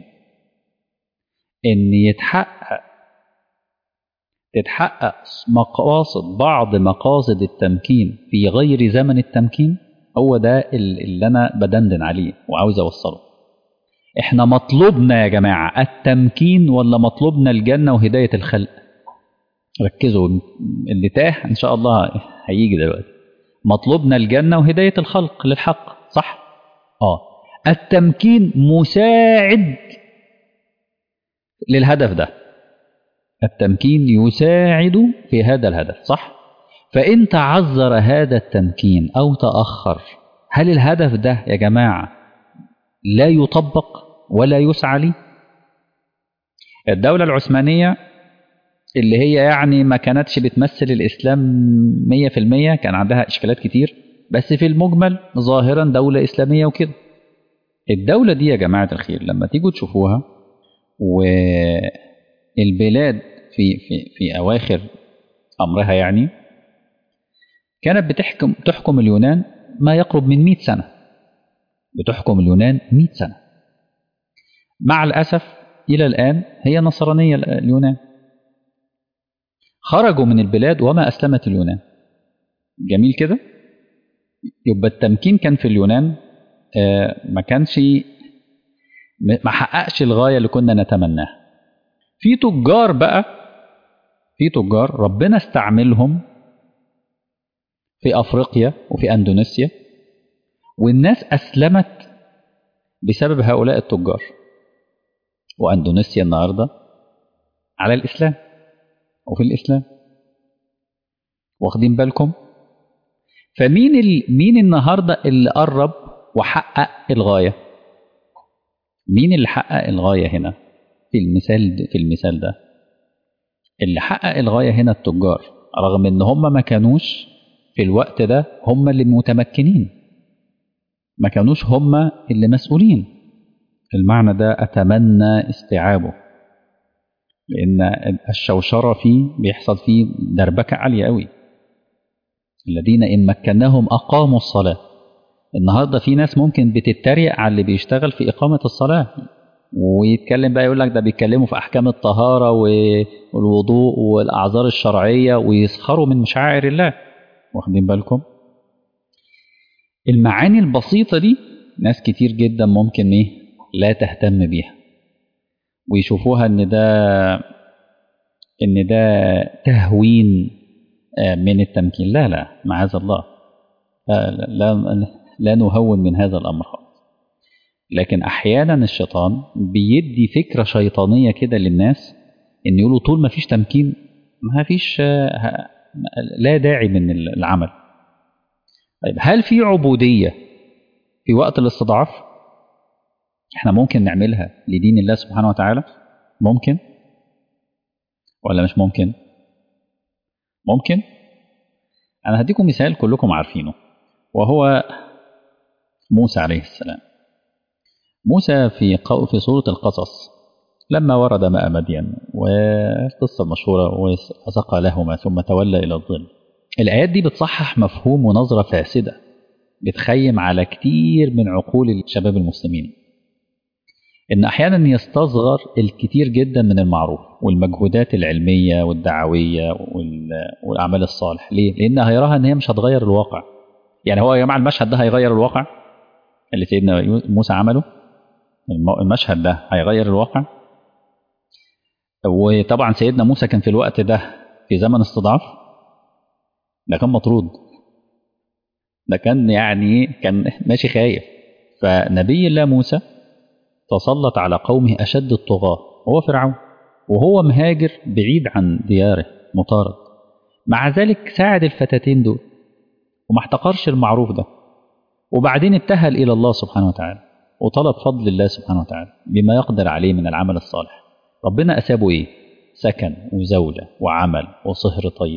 ان يتحقق تتحقق مقاصد بعض مقاصد التمكين في غير زمن التمكين؟ هو ده اللي انا بدندن عليه وعاوز اوصله. احنا مطلوبنا يا جماعه التمكين ولا مطلوبنا الجنه وهدايه الخلق؟ ركزوا، اللي تاه ان شاء الله هيجي دلوقتي. مطلوبنا الجنه وهدايه الخلق للحق، صح؟ اه التمكين مساعد للهدف ده، التمكين يساعد في هذا الهدف، صح؟ فإن تعذر هذا التمكين أو تأخر، هل الهدف ده يا جماعة لا يطبق ولا يسعى لي؟ الدولة العثمانية اللي هي يعني ما كانتش بتمثل الإسلام مية في المية، كان عندها إشكالات كتير، بس في المجمل ظاهرا دولة إسلامية وكده. الدولة دي يا جماعة الخير لما تيجوا تشوفوها، والبلاد في في في أواخر أمرها يعني كانت بتحكم تحكم اليونان ما يقرب من مئة سنة، بتحكم اليونان مئة سنة. مع الأسف إلى الآن هي نصرانية اليونان، خرجوا من البلاد وما أسلمت اليونان. جميل كده. يبقى التمكين كان في اليونان ما كانش ما حققش الغاية اللي كنا نتمناها. في تجار بقى، في تجار ربنا استعملهم في أفريقيا وفي أندونيسيا، والناس أسلمت بسبب هؤلاء التجار. وأندونيسيا النهاردة على الإسلام وفي الإسلام، واخدين بالكم؟ فمين ال... مين النهاردة اللي قرب وحقق الغاية؟ مين اللي حقق الغاية هنا في المثال ده في المثال ده؟ اللي حقق الغاية هنا التجار، رغم ان هم ما كانوش في الوقت ده هم اللي متمكنين، ما كانوش هم اللي مسؤولين. المعنى ده أتمنى استيعابه، لأن الشوشرة فيه بيحصل فيه دربكة عالية قوي. الذين إن مكناهم أقاموا الصلاة. النهاردة في ناس ممكن بتتريق على اللي بيشتغل في إقامة الصلاة، ويتكلم بقى يقول لك ده بيتكلموا في أحكام الطهارة والوضوء والأعذار الشرعية ويسخروا من مشاعر الله. واخدين بالكم؟ المعاني البسيطة دي ناس كتير جدا ممكن إيه لا تهتم بيها، ويشوفوها إن ده إن ده تهوين من التمكين. لا لا معاذ الله، لا, لا, لا, لا نهون من هذا الأمر خالص. لكن أحيانا الشيطان بيدي فكرة شيطانية كده للناس، إن يقولوا طول ما فيش تمكين ما فيش، لا داعي من العمل. طيب هل في عبودية في وقت الاستضعاف احنا ممكن نعملها لدين الله سبحانه وتعالى؟ ممكن ولا مش ممكن؟ ممكن. أنا هديكم مثال كلكم عارفينه، وهو موسى عليه السلام. موسى في في سورة القصص لما ورد ماء مدين، والقصة المشهورة وسقى لهما ثم تولى إلى الظل. الآيات دي بتصحح مفهوم ونظرة فاسدة بتخيم على كتير من عقول الشباب المسلمين، إن أحيانا يستصغر الكتير جدا من المعروف والمجهودات العلمية والدعوية والأعمال الصالح. ليه؟ لأن هيراها إن هي مش هتغير الواقع. يعني هو يا جماعة المشهد ده هيغير الواقع اللي سيدنا موسى عمله؟ المشهد ده هيغير الواقع؟ وطبعا سيدنا موسى كان في الوقت ده في زمن استضعاف، ده كان مطرود، ده كان يعني كان ماشي خايف. فنبي الله موسى تسلط على قومه أشد الطغاة، هو فرعون، وهو مهاجر بعيد عن دياره مطارد. مع ذلك ساعد الفتاتين دول وما احتقرش المعروف ده، وبعدين ابتهل إلى الله سبحانه وتعالى وطلب فضل الله سبحانه وتعالى بما يقدر عليه من العمل الصالح. ربنا أسابه إيه؟ سكن وزوجة وعمل وصهر طيب.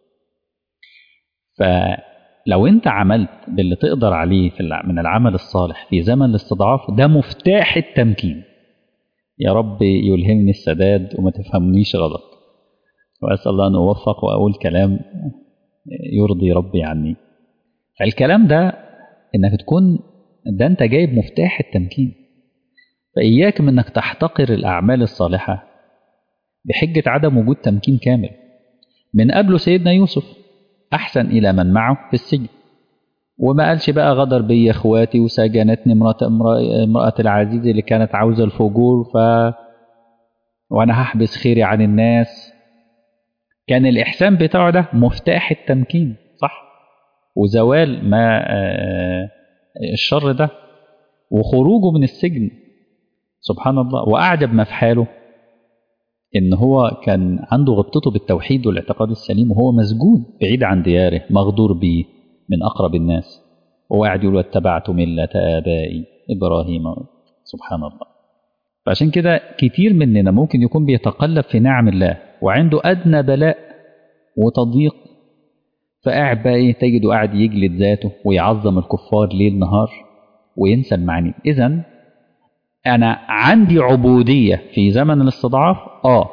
فلو أنت عملت باللي تقدر عليه في من العمل الصالح في زمن الاستضعاف، ده مفتاح التمكين. يا رب يلهمني السداد وما تفهمنيش غلط، وأسأل الله أن أوفق وأقول كلام يرضي ربي عني. فالكلام ده إنك تكون ده أنت جايب مفتاح التمكين. فإياك من أنك تحتقر الأعمال الصالحة بحجة عدم وجود تمكين كامل. من قبله سيدنا يوسف أحسن إلى من معه في السجن، وما قالش بقى غدر بي اخواتي وسجنتني امرأة, امرأة العزيز اللي كانت عاوزة الفجور ف وأنا هحبس خيري عن الناس. كان الإحسان بتاعه ده مفتاح التمكين، صح؟ وزوال ما الشر ده وخروجه من السجن. سبحان الله. وأعجب ما في حاله إن هو كان عنده غبطته بالتوحيد والاعتقاد السليم، وهو مسجون بعيد عن دياره مغدور به من أقرب الناس، وقاعد يقول واتبعت ملة آبائي إبراهيم. سبحان الله. فعشان كده كتير مننا ممكن يكون بيتقلب في نعم الله وعنده أدنى بلاء وتضييق، فقاعد بقى إيه تجده قاعد يجلد ذاته ويعظم الكفار ليل نهار وينسى المعاني. إذن أنا عندي عبودية في زمن الاستضعاف. آه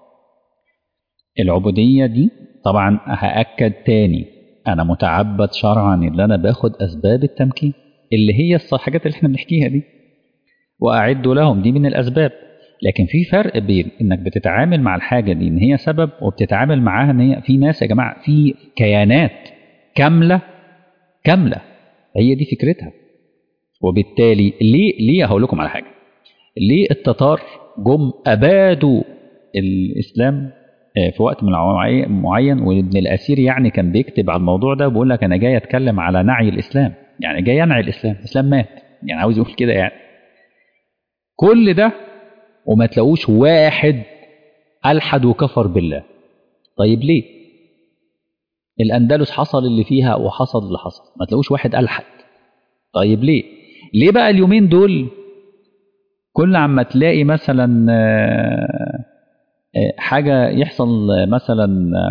العبودية دي طبعا هأكد تاني أنا متعبد شرعا اللي أنا باخد أسباب التمكين اللي هي الحاجات اللي احنا بنحكيها دي، وأعدوا لهم، دي من الأسباب. لكن في فرق بين إنك بتتعامل مع الحاجة دي إن هي سبب، وبتتعامل معاها إن هي في ناس يا جماعة في كيانات كاملة كاملة هي دي فكرتها. وبالتالي ليه ليه هقول لكم على حاجة. ليه التتار جم أبادوا الإسلام في وقت من معين، وابن الأسير يعني كان بيكتب على الموضوع ده وبيقول لك أنا جاي أتكلم على نعي الإسلام، يعني جاي ينعي الإسلام، الإسلام مات، يعني عاوز يقول كده يعني. كل ده وما تلاقوش واحد ألحد وكفر بالله. طيب ليه؟ الأندلس حصل اللي فيها وحصل اللي حصل، ما تلاقوش واحد ألحد. طيب ليه؟ ليه بقى اليومين دول كل عما تلاقي مثلا حاجة يحصل مثلا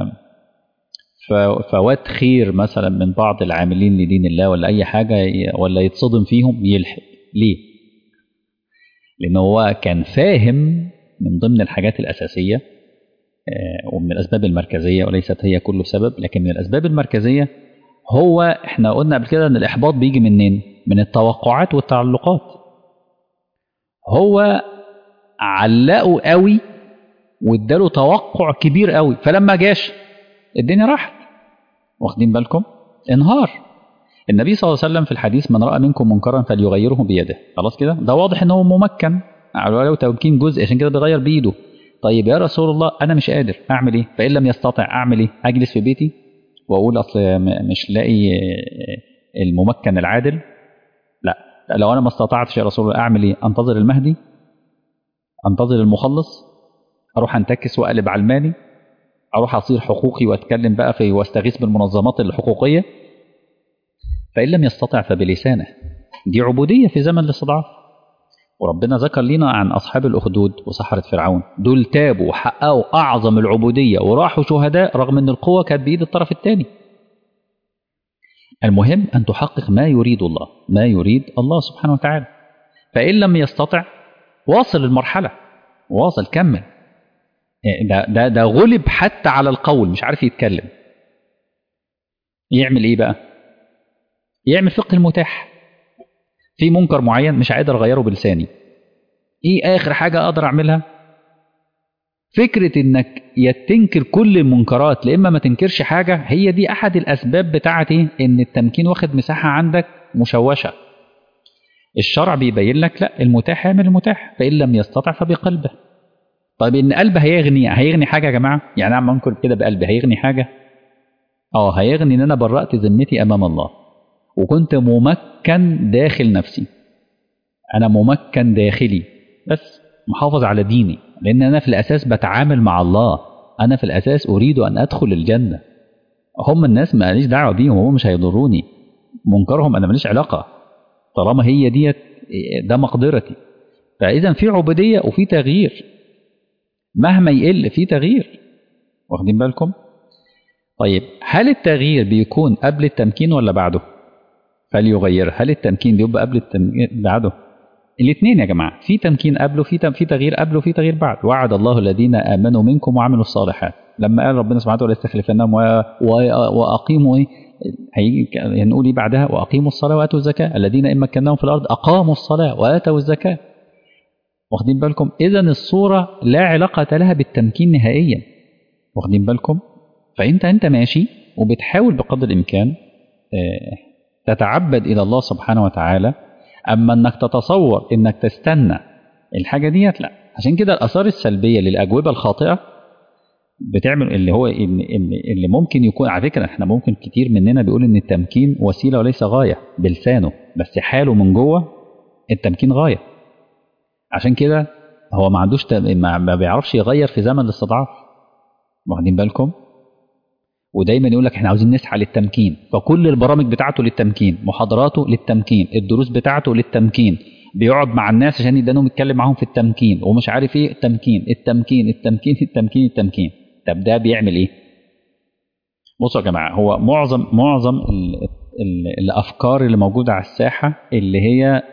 فوات خير مثلا من بعض العاملين لدين الله ولا أي حاجة، ولا يتصدم فيهم يلحق. ليه؟ لأنه هو كان فاهم من ضمن الحاجات الأساسية ومن الأسباب المركزية، وليست هي كل سبب، لكن من الأسباب المركزية هو احنا قلنا قبل كده ان الإحباط بيجي منين؟ من التوقعات والتعلقات. هو علقه قوي واداله توقع كبير قوي، فلما جاش الدنيا راحت. واخدين بالكم؟ انهار. النبي صلى الله عليه وسلم في الحديث من رأى منكم منكرا فليغيره بيده. خلاص كده، ده واضح ان هو ممكن ولو تمكين جزء، عشان كده بيغير بايده. طيب يا رسول الله انا مش قادر اعمل ايه؟ فان لم يستطع اعمل ايه؟ اجلس في بيتي واقول اصل مش لاقي الممكن العادل؟ لا، لو انا ما استطعتش يا رسول الله اعمل ايه؟ انتظر المهدي؟ انتظر المخلص؟ اروح انتكس واقلب علماني؟ اروح اصير حقوقي واتكلم بقى في واستغيث بالمنظمات الحقوقيه؟ فان لم يستطع فبلسانه. دي عبوديه في زمن الاستضعاف. وربنا ذكر لنا عن اصحاب الاخدود وسحره فرعون، دول تابوا وحققوا اعظم العبوديه وراحوا شهداء رغم ان القوه كانت بايد الطرف الثاني. المهم ان تحقق ما يريد الله، ما يريد الله سبحانه وتعالى. فان لم يستطع واصل المرحله، واصل كمل. ده ده ده غلب حتى على القول، مش عارف يتكلم. يعمل ايه بقى؟ يعمل فقه المتاح. في منكر معين مش قادر اغيره بلساني، ايه اخر حاجه اقدر اعملها؟ فكره انك يا تنكر كل المنكرات لا اما ما تنكرش حاجه، هي دي احد الاسباب بتاعتي ان التمكين واخد مساحه عندك مشوشه. الشرع بيبين لك لا، المتاح اعمل المتاح، فان لم يستطع فبقلبه. طيب ان قلبه هيغني هيغني حاجه يا جماعه؟ يعني انا انكر كده بقلبي هيغني حاجه؟ اه، هيغني ان انا برأت ذمتي امام الله وكنت ممكن داخل نفسي. انا ممكن داخلي بس محافظ على ديني، لان انا في الاساس بتعامل مع الله. انا في الاساس اريد ان ادخل الجنه. هم الناس ماليش دعوه بيهم، هم مش هيضروني. منكرهم انا ماليش علاقه طالما هي ديت ده مقدرتي. فاذا في عبوديه وفي تغيير، مهما يقل في تغيير. واخدين بالكم؟ طيب هل التغيير بيكون قبل التمكين ولا بعده؟ فليغير. هل التمكين بيبقى قبل التمكين بعده؟ الاثنين يا جماعه، في تمكين قبله، في في تغيير قبله، في تغيير بعد. وعد الله الذين امنوا منكم وعملوا الصالحات، لما قال ربنا سبحانه وتعالى يستخلفنهم واقيموا ايه، هيجي نقول ايه بعدها؟ واقيموا الصلاه واتوا الزكاه الذين ان مكناهم في الارض اقاموا الصلاه واتوا الزكاه. واخدين بالكم؟ اذا الصوره لا علاقه لها بالتمكين نهائيا. واخدين بالكم؟ فانت انت ماشي وبتحاول بقدر الامكان تتعبد الى الله سبحانه وتعالى. اما انك تتصور انك تستنى الحاجه ديت، لا. عشان كده الاثار السلبيه للاجوبه الخاطئه بتعمل اللي هو اللي ممكن يكون، على فكره احنا ممكن كتير مننا بيقول ان التمكين وسيله وليس غايه بلسانه، بس حاله من جوه التمكين غايه. عشان كده هو ما عندوش ما بيعرفش يغير في زمن الاستضعاف. واخدين بالكم؟ ودايما يقول لك احنا عاوزين نسعى للتمكين، فكل البرامج بتاعته للتمكين، محاضراته للتمكين، الدروس بتاعته للتمكين، بيقعد مع الناس عشان يدانهم يتكلم معاهم في التمكين ومش عارف ايه، التمكين التمكين التمكين التمكين التمكين. طب ده بيعمل ايه؟ بصوا يا جماعه، هو معظم معظم ال ال الافكار اللي موجوده على الساحه اللي هي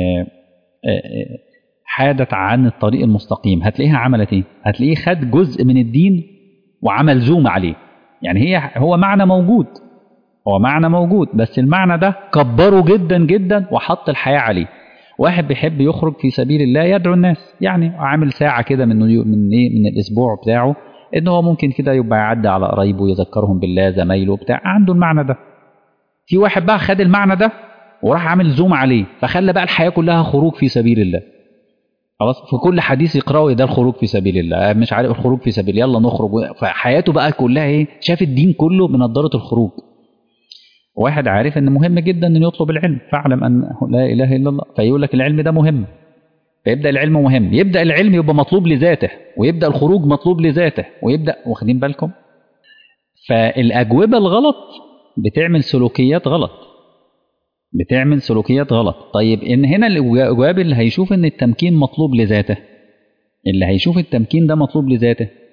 حادت عن الطريق المستقيم، هتلاقيها عملت ايه؟ هتلاقيه خد جزء من الدين وعمل زوم عليه. يعني هي هو معنى موجود، هو معنى موجود، بس المعنى ده كبره جدا جدا وحط الحياة عليه. واحد بيحب يخرج في سبيل الله يدعو الناس، يعني عامل ساعة كده من من ايه من الاسبوع بتاعه ان هو ممكن كده يبقى يعدي على قرايبه يذكرهم بالله، زمايله بتاع، عنده المعنى ده. في واحد بقى خد المعنى ده وراح عامل زوم عليه، فخلى بقى الحياة كلها خروج في سبيل الله. خلاص، في كل حديث يقرأه ده الخروج في سبيل الله، مش عارف الخروج في سبيل يلا نخرج. فحياته بقى كلها ايه؟ شاف الدين كله بنظارة الخروج. واحد عارف ان مهم جدا ان يطلب العلم، فاعلم ان لا اله الا الله، فيقول لك العلم ده مهم، فيبدا العلم مهم، يبدا العلم يبقى مطلوب لذاته، ويبدا الخروج مطلوب لذاته، ويبدا. واخدين بالكم؟ فالاجوبه الغلط بتعمل سلوكيات غلط، بتعمل سلوكيات غلط. طيب ان هنا الجواب اللي هيشوف ان التمكين مطلوب لذاته، اللي هيشوف التمكين ده مطلوب لذاته،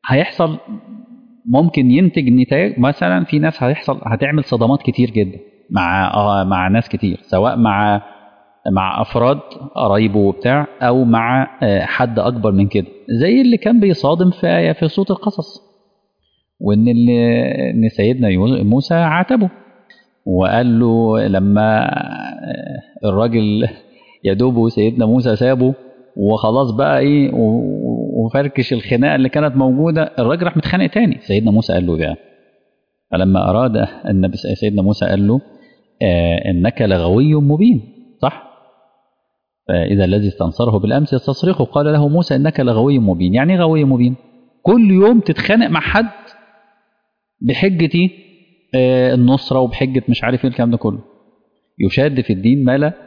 هيحصل ممكن ينتج نتائج. مثلا في ناس هيحصل هتعمل صدمات كتير جدا مع آه مع ناس كتير، سواء مع مع افراد قرايبه وبتاع، او مع آه حد اكبر من كده، زي اللي كان بيصادم في في صوت القصص، وان اللي ان سيدنا موسى عاتبه وقال له لما الراجل يا دوب سيدنا موسى سابه وخلاص بقى ايه وفركش الخناقه اللي كانت موجوده، الراجل راح متخانق تاني. سيدنا موسى قال له ده، فلما اراد النبي سيدنا موسى قال له آه انك لغوي مبين، صح؟ فاذا الذي استنصره بالامس يستصرخه، قال له موسى انك لغوي مبين. يعني غوي مبين؟ كل يوم تتخانق مع حد بحجه آه النصره وبحجه مش عارف ايه الكلام ده كله، يشاد في الدين ما لا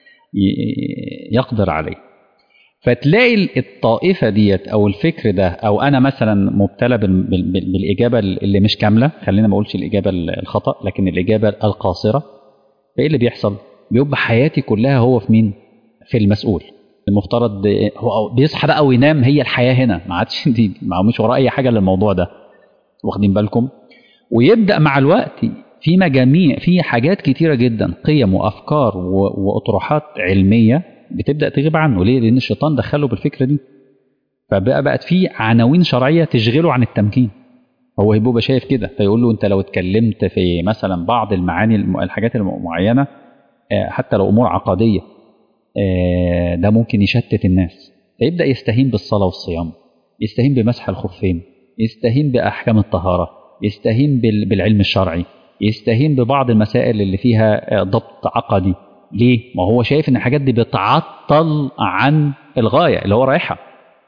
يقدر عليه. فتلاقي الطائفة ديت أو الفكر ده، أو أنا مثلا مبتلى بالإجابة اللي مش كاملة، خلينا ما أقولش الإجابة الخطأ لكن الإجابة القاصرة، فإيه اللي بيحصل؟ بيبقى حياتي كلها هو في مين؟ في المسؤول. المفترض هو بيصحى بقى وينام، هي الحياة هنا ما عادش دي، ما مش وراه أي حاجة للموضوع ده، واخدين بالكم؟ ويبدأ مع الوقت في مجاميع، في حاجات كتيرة جدا، قيم وأفكار وأطروحات علمية بتبدأ تغيب عنه. ليه؟ لأن الشيطان دخله بالفكرة دي، فبقى بقت في عناوين شرعية تشغله عن التمكين. هو يبقى شايف كده، فيقول له أنت لو اتكلمت في مثلا بعض المعاني الحاجات المعينة، حتى لو أمور عقدية، ده ممكن يشتت الناس، فيبدأ يستهين بالصلاة والصيام، يستهين بمسح الخفين، يستهين بأحكام الطهارة، يستهين بالعلم الشرعي، يستهين ببعض المسائل اللي فيها ضبط عقدي. ليه؟ ما هو شايف ان الحاجات دي بتعطل عن الغاية اللي هو رايحها.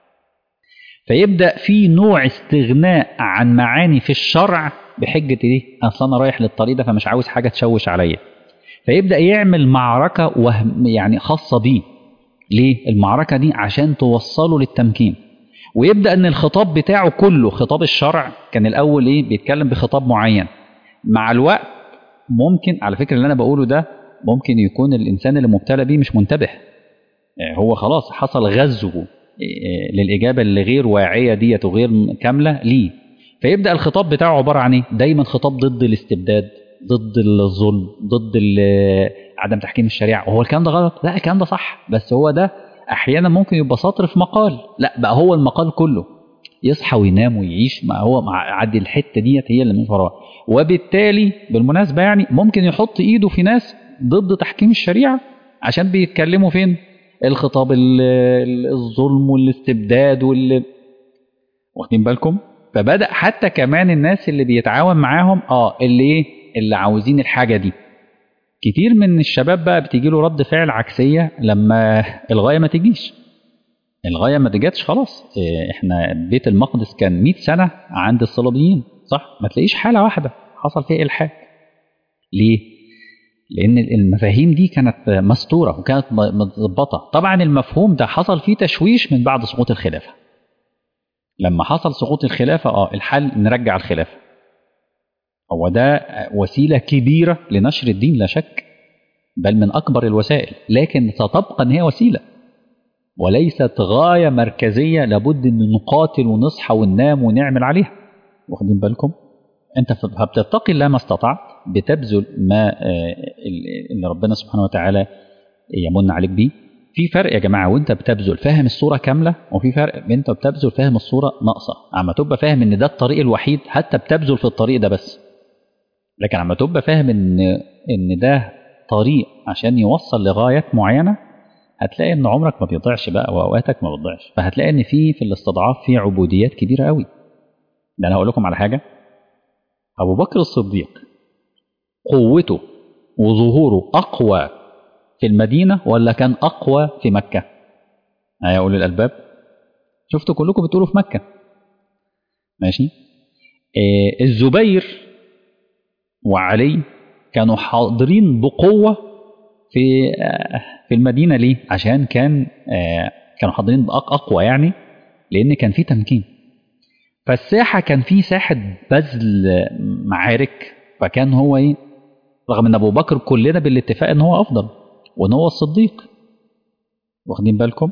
فيبدأ في نوع استغناء عن معاني في الشرع بحجة ايه؟ اصل انا رايح للطريق ده فمش عاوز حاجة تشوش عليا. فيبدأ يعمل معركة وهم يعني خاصة بيه. ليه؟ المعركة دي عشان توصله للتمكين. ويبدأ ان الخطاب بتاعه كله خطاب الشرع، كان الاول ايه؟ بيتكلم بخطاب معين. مع الوقت ممكن، على فكرة اللي انا بقوله ده ممكن يكون الانسان اللي مبتلى بيه مش منتبه، هو خلاص حصل غزو للاجابه اللي غير واعيه ديت وغير كامله ليه. فيبدا الخطاب بتاعه عباره عن ايه؟ دايما خطاب ضد الاستبداد، ضد الظلم، ضد عدم تحكيم الشريعه. وهو الكلام ده غلط؟ لا، الكلام ده صح، بس هو ده احيانا ممكن يبقى سطر في مقال، لا بقى هو المقال كله. يصحى وينام ويعيش، ما هو مع عدي الحته ديت هي اللي من وراه. وبالتالي بالمناسبه يعني ممكن يحط ايده في ناس ضد تحكيم الشريعه عشان بيتكلموا فين؟ الخطاب الظلم والاستبداد وال واخدين بالكم؟ فبدأ حتى كمان الناس اللي بيتعاون معاهم اه اللي ايه؟ اللي عاوزين الحاجه دي. كتير من الشباب بقى بتيجي له رد فعل عكسيه لما الغايه ما تجيش. الغايه ما تجتش خلاص. احنا بيت المقدس كان مئة سنه عند الصليبيين، صح؟ ما تلاقيش حاله واحده حصل فيها الحاد. ليه؟ لأن المفاهيم دي كانت مستورة وكانت متظبطة. طبعا المفهوم ده حصل فيه تشويش من بعد سقوط الخلافة. لما حصل سقوط الخلافة اه الحل نرجع الخلافة. هو ده وسيلة كبيرة لنشر الدين لا شك، بل من أكبر الوسائل، لكن ستبقى أن هي وسيلة وليست غاية مركزية لابد أن نقاتل ونصحى وننام ونعمل عليها. واخدين بالكم؟ أنت بتتقي الله ما استطعت، بتبذل ما اللي ربنا سبحانه وتعالى يمن عليك بيه. في فرق يا جماعة، وانت بتبذل فاهم الصورة كاملة، وفي فرق انت بتبذل فاهم الصورة ناقصة. عما تبقى فاهم ان ده الطريق الوحيد حتى بتبذل في الطريق ده بس، لكن عما تبقى فاهم ان ان ده طريق عشان يوصل لغايات معينة، هتلاقي ان عمرك ما بيضيعش بقى واوقاتك ما بتضيعش. فهتلاقي ان في في الاستضعاف في عبوديات كبيرة قوي. ده انا هقول لكم على حاجة. ابو بكر الصديق قوته وظهوره أقوى في المدينة ولا كان أقوى في مكة؟ يا أولي الألباب، شفتوا كلكم بتقولوا في مكة، ماشي. آه الزبير وعلي كانوا حاضرين بقوة في آه في المدينة. ليه؟ عشان كان آه كانوا حاضرين أقوى يعني، لأن كان في تمكين، فالساحة كان في ساحة بذل معارك. فكان هو إيه؟ رغم ان ابو بكر كلنا بالاتفاق ان هو افضل وان هو الصديق، واخدين بالكم؟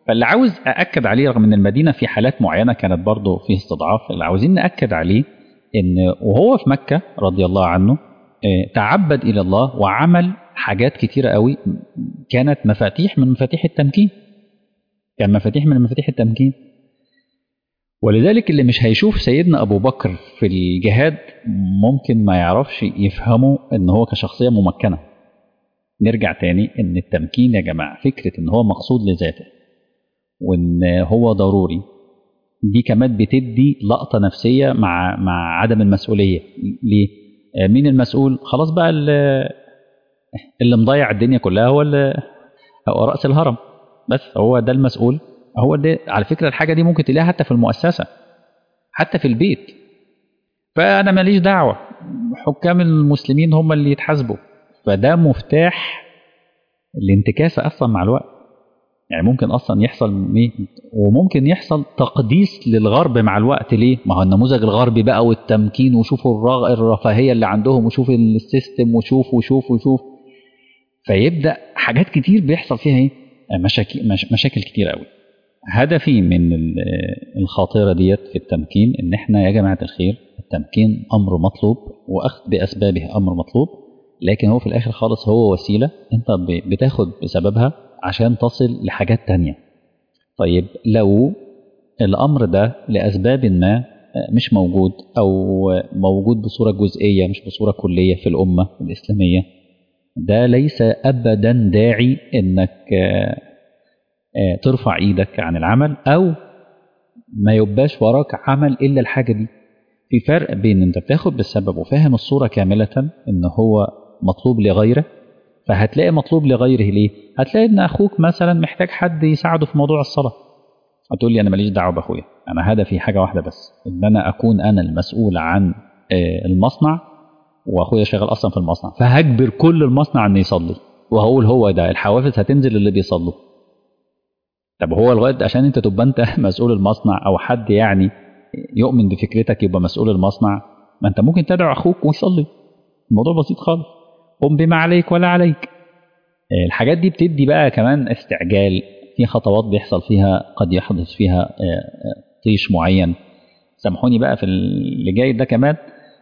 فاللي عاوز أأكد عليه، رغم أن المدينة في حالات معينة كانت برضه فيه استضعاف، اللي عاوزين نأكد عليه أن وهو في مكة رضي الله عنه تعبد إلى الله وعمل حاجات كتيرة قوي كانت مفاتيح من مفاتيح التمكين، كان مفاتيح من مفاتيح التمكين. ولذلك اللي مش هيشوف سيدنا أبو بكر في الجهاد ممكن ما يعرفش يفهمه أن هو كشخصية ممكنة. نرجع تاني أن التمكين يا جماعة فكرة أن هو مقصود لذاته وأن هو ضروري، دي كمان بتدي لقطة نفسية مع مع عدم المسؤولية. ليه؟ مين المسؤول؟ خلاص بقى اللي مضيع الدنيا كلها هو هو رأس الهرم، بس هو ده المسؤول. هو ده على فكرة الحاجة دي ممكن تلاقيها حتى في المؤسسة، حتى في البيت. فأنا ماليش دعوة، حكام المسلمين هم اللي يتحاسبوا. فده مفتاح الانتكاسة أصلا مع الوقت. يعني ممكن أصلا يحصل ايه، وممكن يحصل تقديس للغرب مع الوقت. ليه؟ ما هو النموذج الغربي بقى والتمكين، وشوفوا الرغ... الرفاهية اللي عندهم، وشوف السيستم، وشوف وشوف وشوف. فيبدأ حاجات كتير بيحصل فيها ايه، مشاكل مش... مشاكل كتير قوي. هدفي من الخاطرة ديت في التمكين ان احنا يا جماعة الخير، التمكين امر مطلوب واخذ باسبابه امر مطلوب، لكن هو في الاخر خالص هو وسيلة انت بتاخد بسببها عشان تصل لحاجات تانية. طيب لو الامر ده لاسباب ما مش موجود، او موجود بصورة جزئية مش بصورة كلية في الامة الاسلامية، ده ليس ابدا داعي انك ترفع ايدك عن العمل، او ما يبقاش وراك عمل الا الحاجة دي. في فرق بين انت بتاخد بالسبب وفاهم الصورة كاملة ان هو مطلوب لغيره، فهتلاقي مطلوب لغيره. ليه؟ هتلاقي ان اخوك مثلا محتاج حد يساعده في موضوع الصلاة، هتقول لي انا ماليش دعوه باخويا، انا هدفي حاجه واحده بس، ان انا اكون انا المسؤول عن المصنع، واخويا شغال اصلا في المصنع، فهجبر كل المصنع انه يصلي، وهقول هو ده الحوافز هتنزل اللي بيصلوا. طب هو لغايه عشان انت تبقى انت مسؤول المصنع، او حد يعني يؤمن بفكرتك يبقى مسؤول المصنع، ما انت ممكن تدعو اخوك ويصلي. الموضوع بسيط خالص، قم بما عليك ولا عليك. الحاجات دي بتدي بقى كمان استعجال في خطوات بيحصل فيها، قد يحدث فيها طيش معين. سامحوني بقى في اللي جاي ده كمان،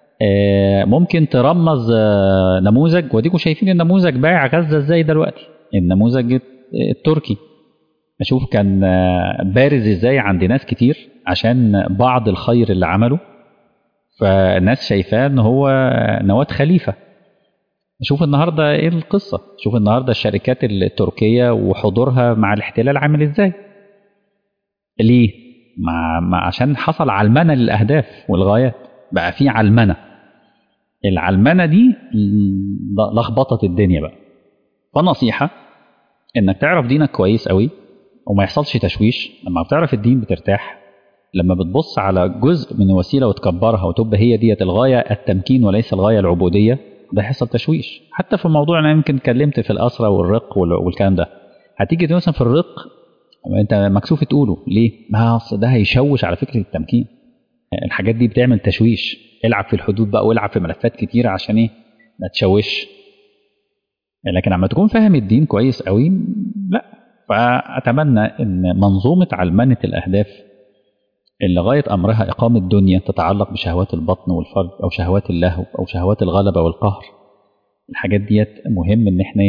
ممكن ترمز نموذج، وديكم شايفين النموذج بايع غزة ازاي دلوقتي، النموذج التركي. اشوف كان بارز ازاي عند ناس كتير عشان بعض الخير اللي عمله، فالناس شايفاه ان هو نواة خليفة. شوف النهاردة ايه القصة، شوف النهاردة الشركات التركية وحضورها مع الاحتلال عامل ازاي. ليه؟ مع... مع عشان حصل علمنة للأهداف والغايات، بقى في علمنة. العلمنة دي لخبطت الدنيا بقى. فنصيحة انك تعرف دينك كويس قوي وما يحصلش تشويش. لما بتعرف الدين بترتاح. لما بتبص على جزء من وسيلة وتكبرها وتبقى هي ديت الغاية التمكين وليس الغاية العبودية، ده هيحصل تشويش. حتى في الموضوع انا يمكن اتكلمت في الأسرة والرق والكلام ده، هتيجي مثلا في الرق انت مكسوف تقوله. ليه؟ ما اصل ده هيشوش على فكرة التمكين. الحاجات دي بتعمل تشويش. العب في الحدود بقى، والعب في ملفات كتيرة عشان ايه؟ ما تشوش. لكن لما تكون فاهم الدين كويس قوي، لا. فأتمنى ان منظومة علمنة الأهداف اللي غاية أمرها إقامة دنيا تتعلق بشهوات البطن والفرج، أو شهوات اللهو، أو شهوات الغلبة والقهر، الحاجات ديت مهم ان احنا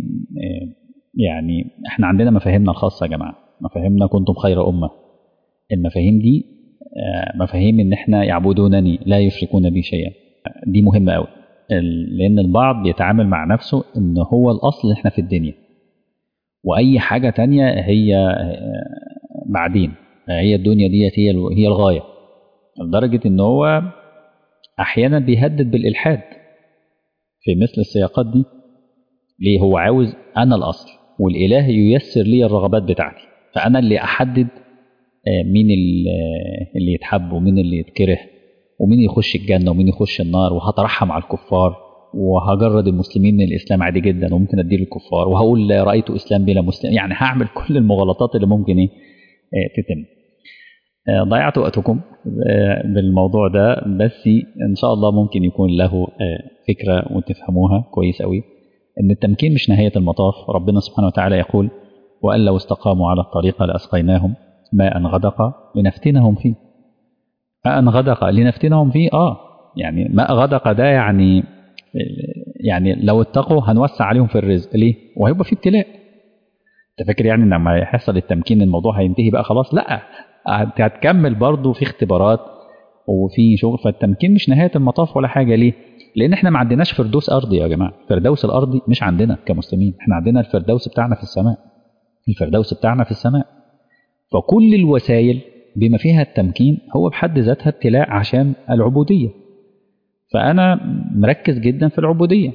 يعني احنا عندنا مفاهيمنا الخاصة يا جماعة، مفاهيمنا كنتم خير أمة. المفاهيم دي مفاهيم ان احنا يعبدونني لا يشركون بي شيئا، دي مهمة قوي. لأن البعض بيتعامل مع نفسه ان هو الأصل احنا في الدنيا، وأي حاجة تانية هي بعدين، هي الدنيا ديت هي هي الغاية، لدرجة ان هو أحيانا بيهدد بالإلحاد في مثل السياقات دي. ليه؟ هو عاوز أنا الأصل، والإله ييسر لي الرغبات بتاعتي، فأنا اللي أحدد مين اللي يتحب ومين اللي يتكره، ومين يخش الجنة ومين يخش النار، وهترحم على الكفار، وهجرد المسلمين من الإسلام عادي جدا، وممكن أديه للكفار، وهقول رأيت إسلام بلا مسلم. يعني هعمل كل المغالطات اللي ممكن إيه تتم. ضيعت وقتكم بالموضوع ده، بس إن شاء الله ممكن يكون له فكرة وتفهموها كويس قوي. ان التمكين مش نهاية المطاف. ربنا سبحانه وتعالى يقول وأن لو استقاموا على الطريقة لأسقيناهم ماء غدقا لنفتنهم فيه. ماء غدقا لنفتنهم فيه آه يعني ماء غدقا ده يعني يعني لو اتقوا هنوسع عليهم في الرزق ليه؟ وهيبقى في ابتلاء. انت فاكر يعني لما يحصل التمكين الموضوع هينتهي بقى خلاص؟ لا، هتكمل برضه في اختبارات وفي شغل. فالتمكين مش نهاية المطاف ولا حاجة. ليه؟ لأن احنا ما عندناش فردوس أرضي يا جماعة. الفردوس الأرضي مش عندنا كمسلمين، احنا عندنا الفردوس بتاعنا في السماء. الفردوس بتاعنا في السماء. فكل الوسائل بما فيها التمكين هو بحد ذاتها ابتلاء عشان العبودية. فأنا مركز جدا في العبودية.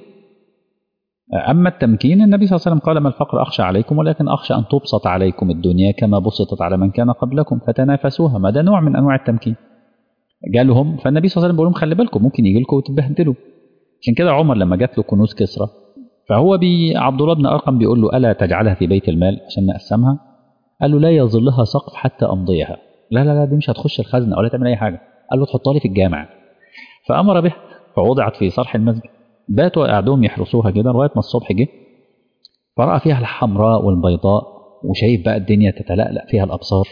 أما التمكين النبي صلى الله عليه وسلم قال: ما الفقر أخشى عليكم ولكن أخشى أن تبسط عليكم الدنيا كما بسطت على من كان قبلكم فتنافسوها. ما ده نوع من أنواع التمكين. جالهم فالنبي صلى الله عليه وسلم بيقول لهم: خلي بالكم ممكن يجي لكم وتتبهدلوا. عشان كده عمر لما جات له كنوز كسرى فهو بي عبد الله بن أرقم بيقول له: ألا تجعلها في بيت المال عشان نقسمها؟ قال له: لا يظلها سقف حتى أمضيها. لا لا لا دي مش هتخش الخزنة ولا تعمل أي حاجة. قال له: تحطها لي في الجامع. فأمر بها فوضعت في صرح المسجد. باتوا قاعدهم يحرسوها كده لغاية ما الصبح جه فرأى فيها الحمراء والبيضاء وشايف بقى الدنيا تتلألأ فيها الأبصار.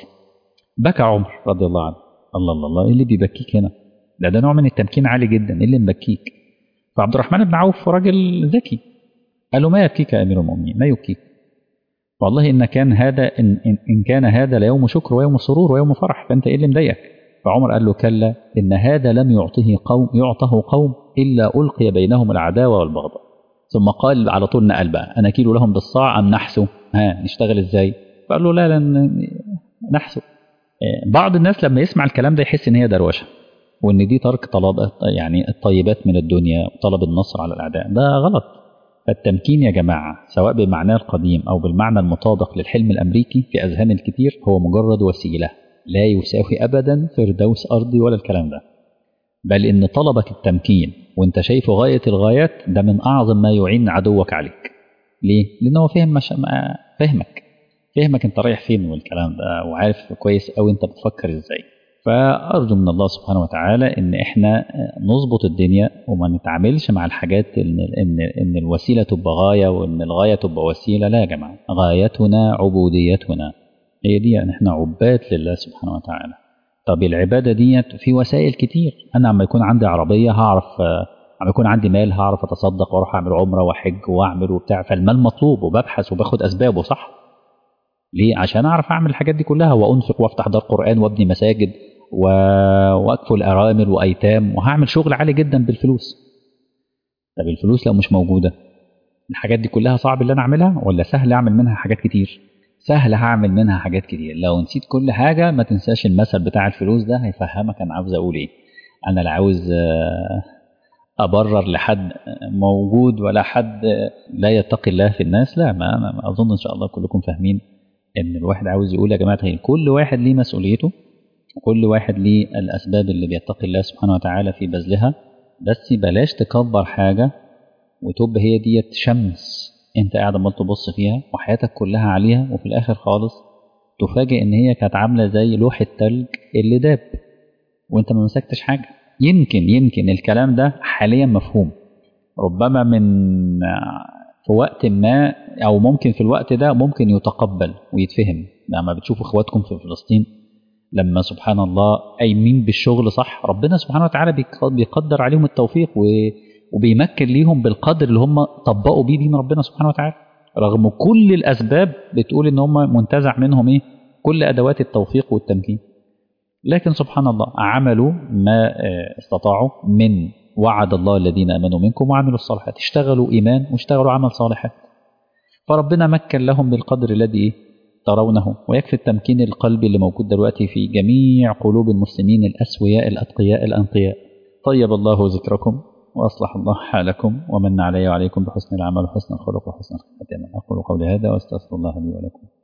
بكى عمر رضي الله عنه. الله الله الله، ايه اللي بيبكيك هنا؟ ده ده نوع من التمكين عالي جدا. ايه اللي مبكيك؟ فعبد الرحمن بن عوف راجل ذكي قال له: ما يبكيك يا امير المؤمنين؟ ما يبكيك؟ والله ان كان هذا ان, إن, إن كان هذا ليوم شكر ويوم سرور ويوم فرح، فانت ايه اللي مضايقك؟ فعمر قال له: كلا، ان هذا لم يعطه قوم يعطه قوم الا القي بينهم العداوه والبغضاء. ثم قال على طول نقل بقى: انا كيلو لهم بالصاع ام نحسه؟ ها نشتغل ازاي؟ فقال له: لا لا نحسه. بعض الناس لما يسمع الكلام ده يحس ان هي دروشه وان دي ترك طلب يعني الطيبات من الدنيا وطلب النصر على الاعداء. ده غلط. فالتمكين يا جماعه سواء بمعناه القديم او بالمعنى المطابق للحلم الامريكي في اذهان الكثير هو مجرد وسيله، لا يساوي ابدا فردوس ارضي ولا الكلام ده. بل ان طلبك التمكين وانت شايفه غايه الغايات ده من اعظم ما يعين عدوك عليك. ليه؟ لانه فهم مش... فهمك فهمك انت رايح فين والكلام ده، وعارف كويس قوي انت بتفكر ازاي. فارجو من الله سبحانه وتعالى ان احنا نظبط الدنيا وما نتعاملش مع الحاجات ان ان ان الوسيله تبقى غايه وان الغايه تبقى وسيله. لا يا جماعه، غايتنا عبوديتنا. هي دي ان احنا عباد لله سبحانه وتعالى. طب العباده ديت في وسائل كتير. انا لما يكون عندي عربيه هعرف، لما يكون عندي مال هعرف اتصدق واروح اعمل عمره واحج واعمل وبتاع. فالمال مطلوب وببحث وباخد اسبابه صح. ليه؟ عشان اعرف اعمل الحاجات دي كلها وانفق وافتح دار قرآن وابني مساجد و... واكفل ارامل وايتام وهعمل شغل عالي جدا بالفلوس. طب الفلوس لو مش موجوده الحاجات دي كلها صعب اللي انا اعملها ولا سهل اعمل منها حاجات كتير؟ سهل هعمل منها حاجات كتير. لو نسيت كل حاجه ما تنساش المثل بتاع الفلوس ده هيفهمك انا عاوز اقول ايه. انا لا عاوز ابرر لحد موجود ولا حد لا يتقي الله في الناس. لا، ما انا اظن ان شاء الله كلكم فاهمين ان الواحد عاوز يقول يا جماعه هي كل واحد ليه مسؤوليته وكل واحد ليه الاسباب اللي بيتقي الله سبحانه وتعالى في بذلها. بس بلاش تكبر حاجه وتبقى هي ديت شمس انت قاعد عمال تبص فيها وحياتك كلها عليها وفي الاخر خالص تفاجئ ان هي كانت عامله زي لوح التلج اللي داب وانت ما مسكتش حاجه. يمكن يمكن الكلام ده حاليا مفهوم، ربما من في وقت ما او ممكن في الوقت ده ممكن يتقبل ويتفهم. لما بتشوفوا اخواتكم في فلسطين لما سبحان الله قايمين بالشغل صح ربنا سبحانه وتعالى بيقدر عليهم التوفيق وبيمكن ليهم بالقدر اللي هم طبقوا بيه دين ربنا سبحانه وتعالى رغم كل الاسباب بتقول ان هم منتزع منهم ايه كل ادوات التوفيق والتمكين. لكن سبحان الله عملوا ما استطاعوا من وعد الله الذين امنوا منكم وعملوا الصالحات. اشتغلوا ايمان واشتغلوا عمل صالحات فربنا مكن لهم بالقدر الذي ترونه. ويكفي التمكين القلبي اللي موجود دلوقتي في جميع قلوب المسلمين الاسوياء الاتقياء الانقياء. طيب الله ذكركم واصلح الله حالكم ومن علي وعليكم بحسن العمل وحسن الخلق وحسن الختام. اقول قولي هذا واستغفر الله لي ولكم.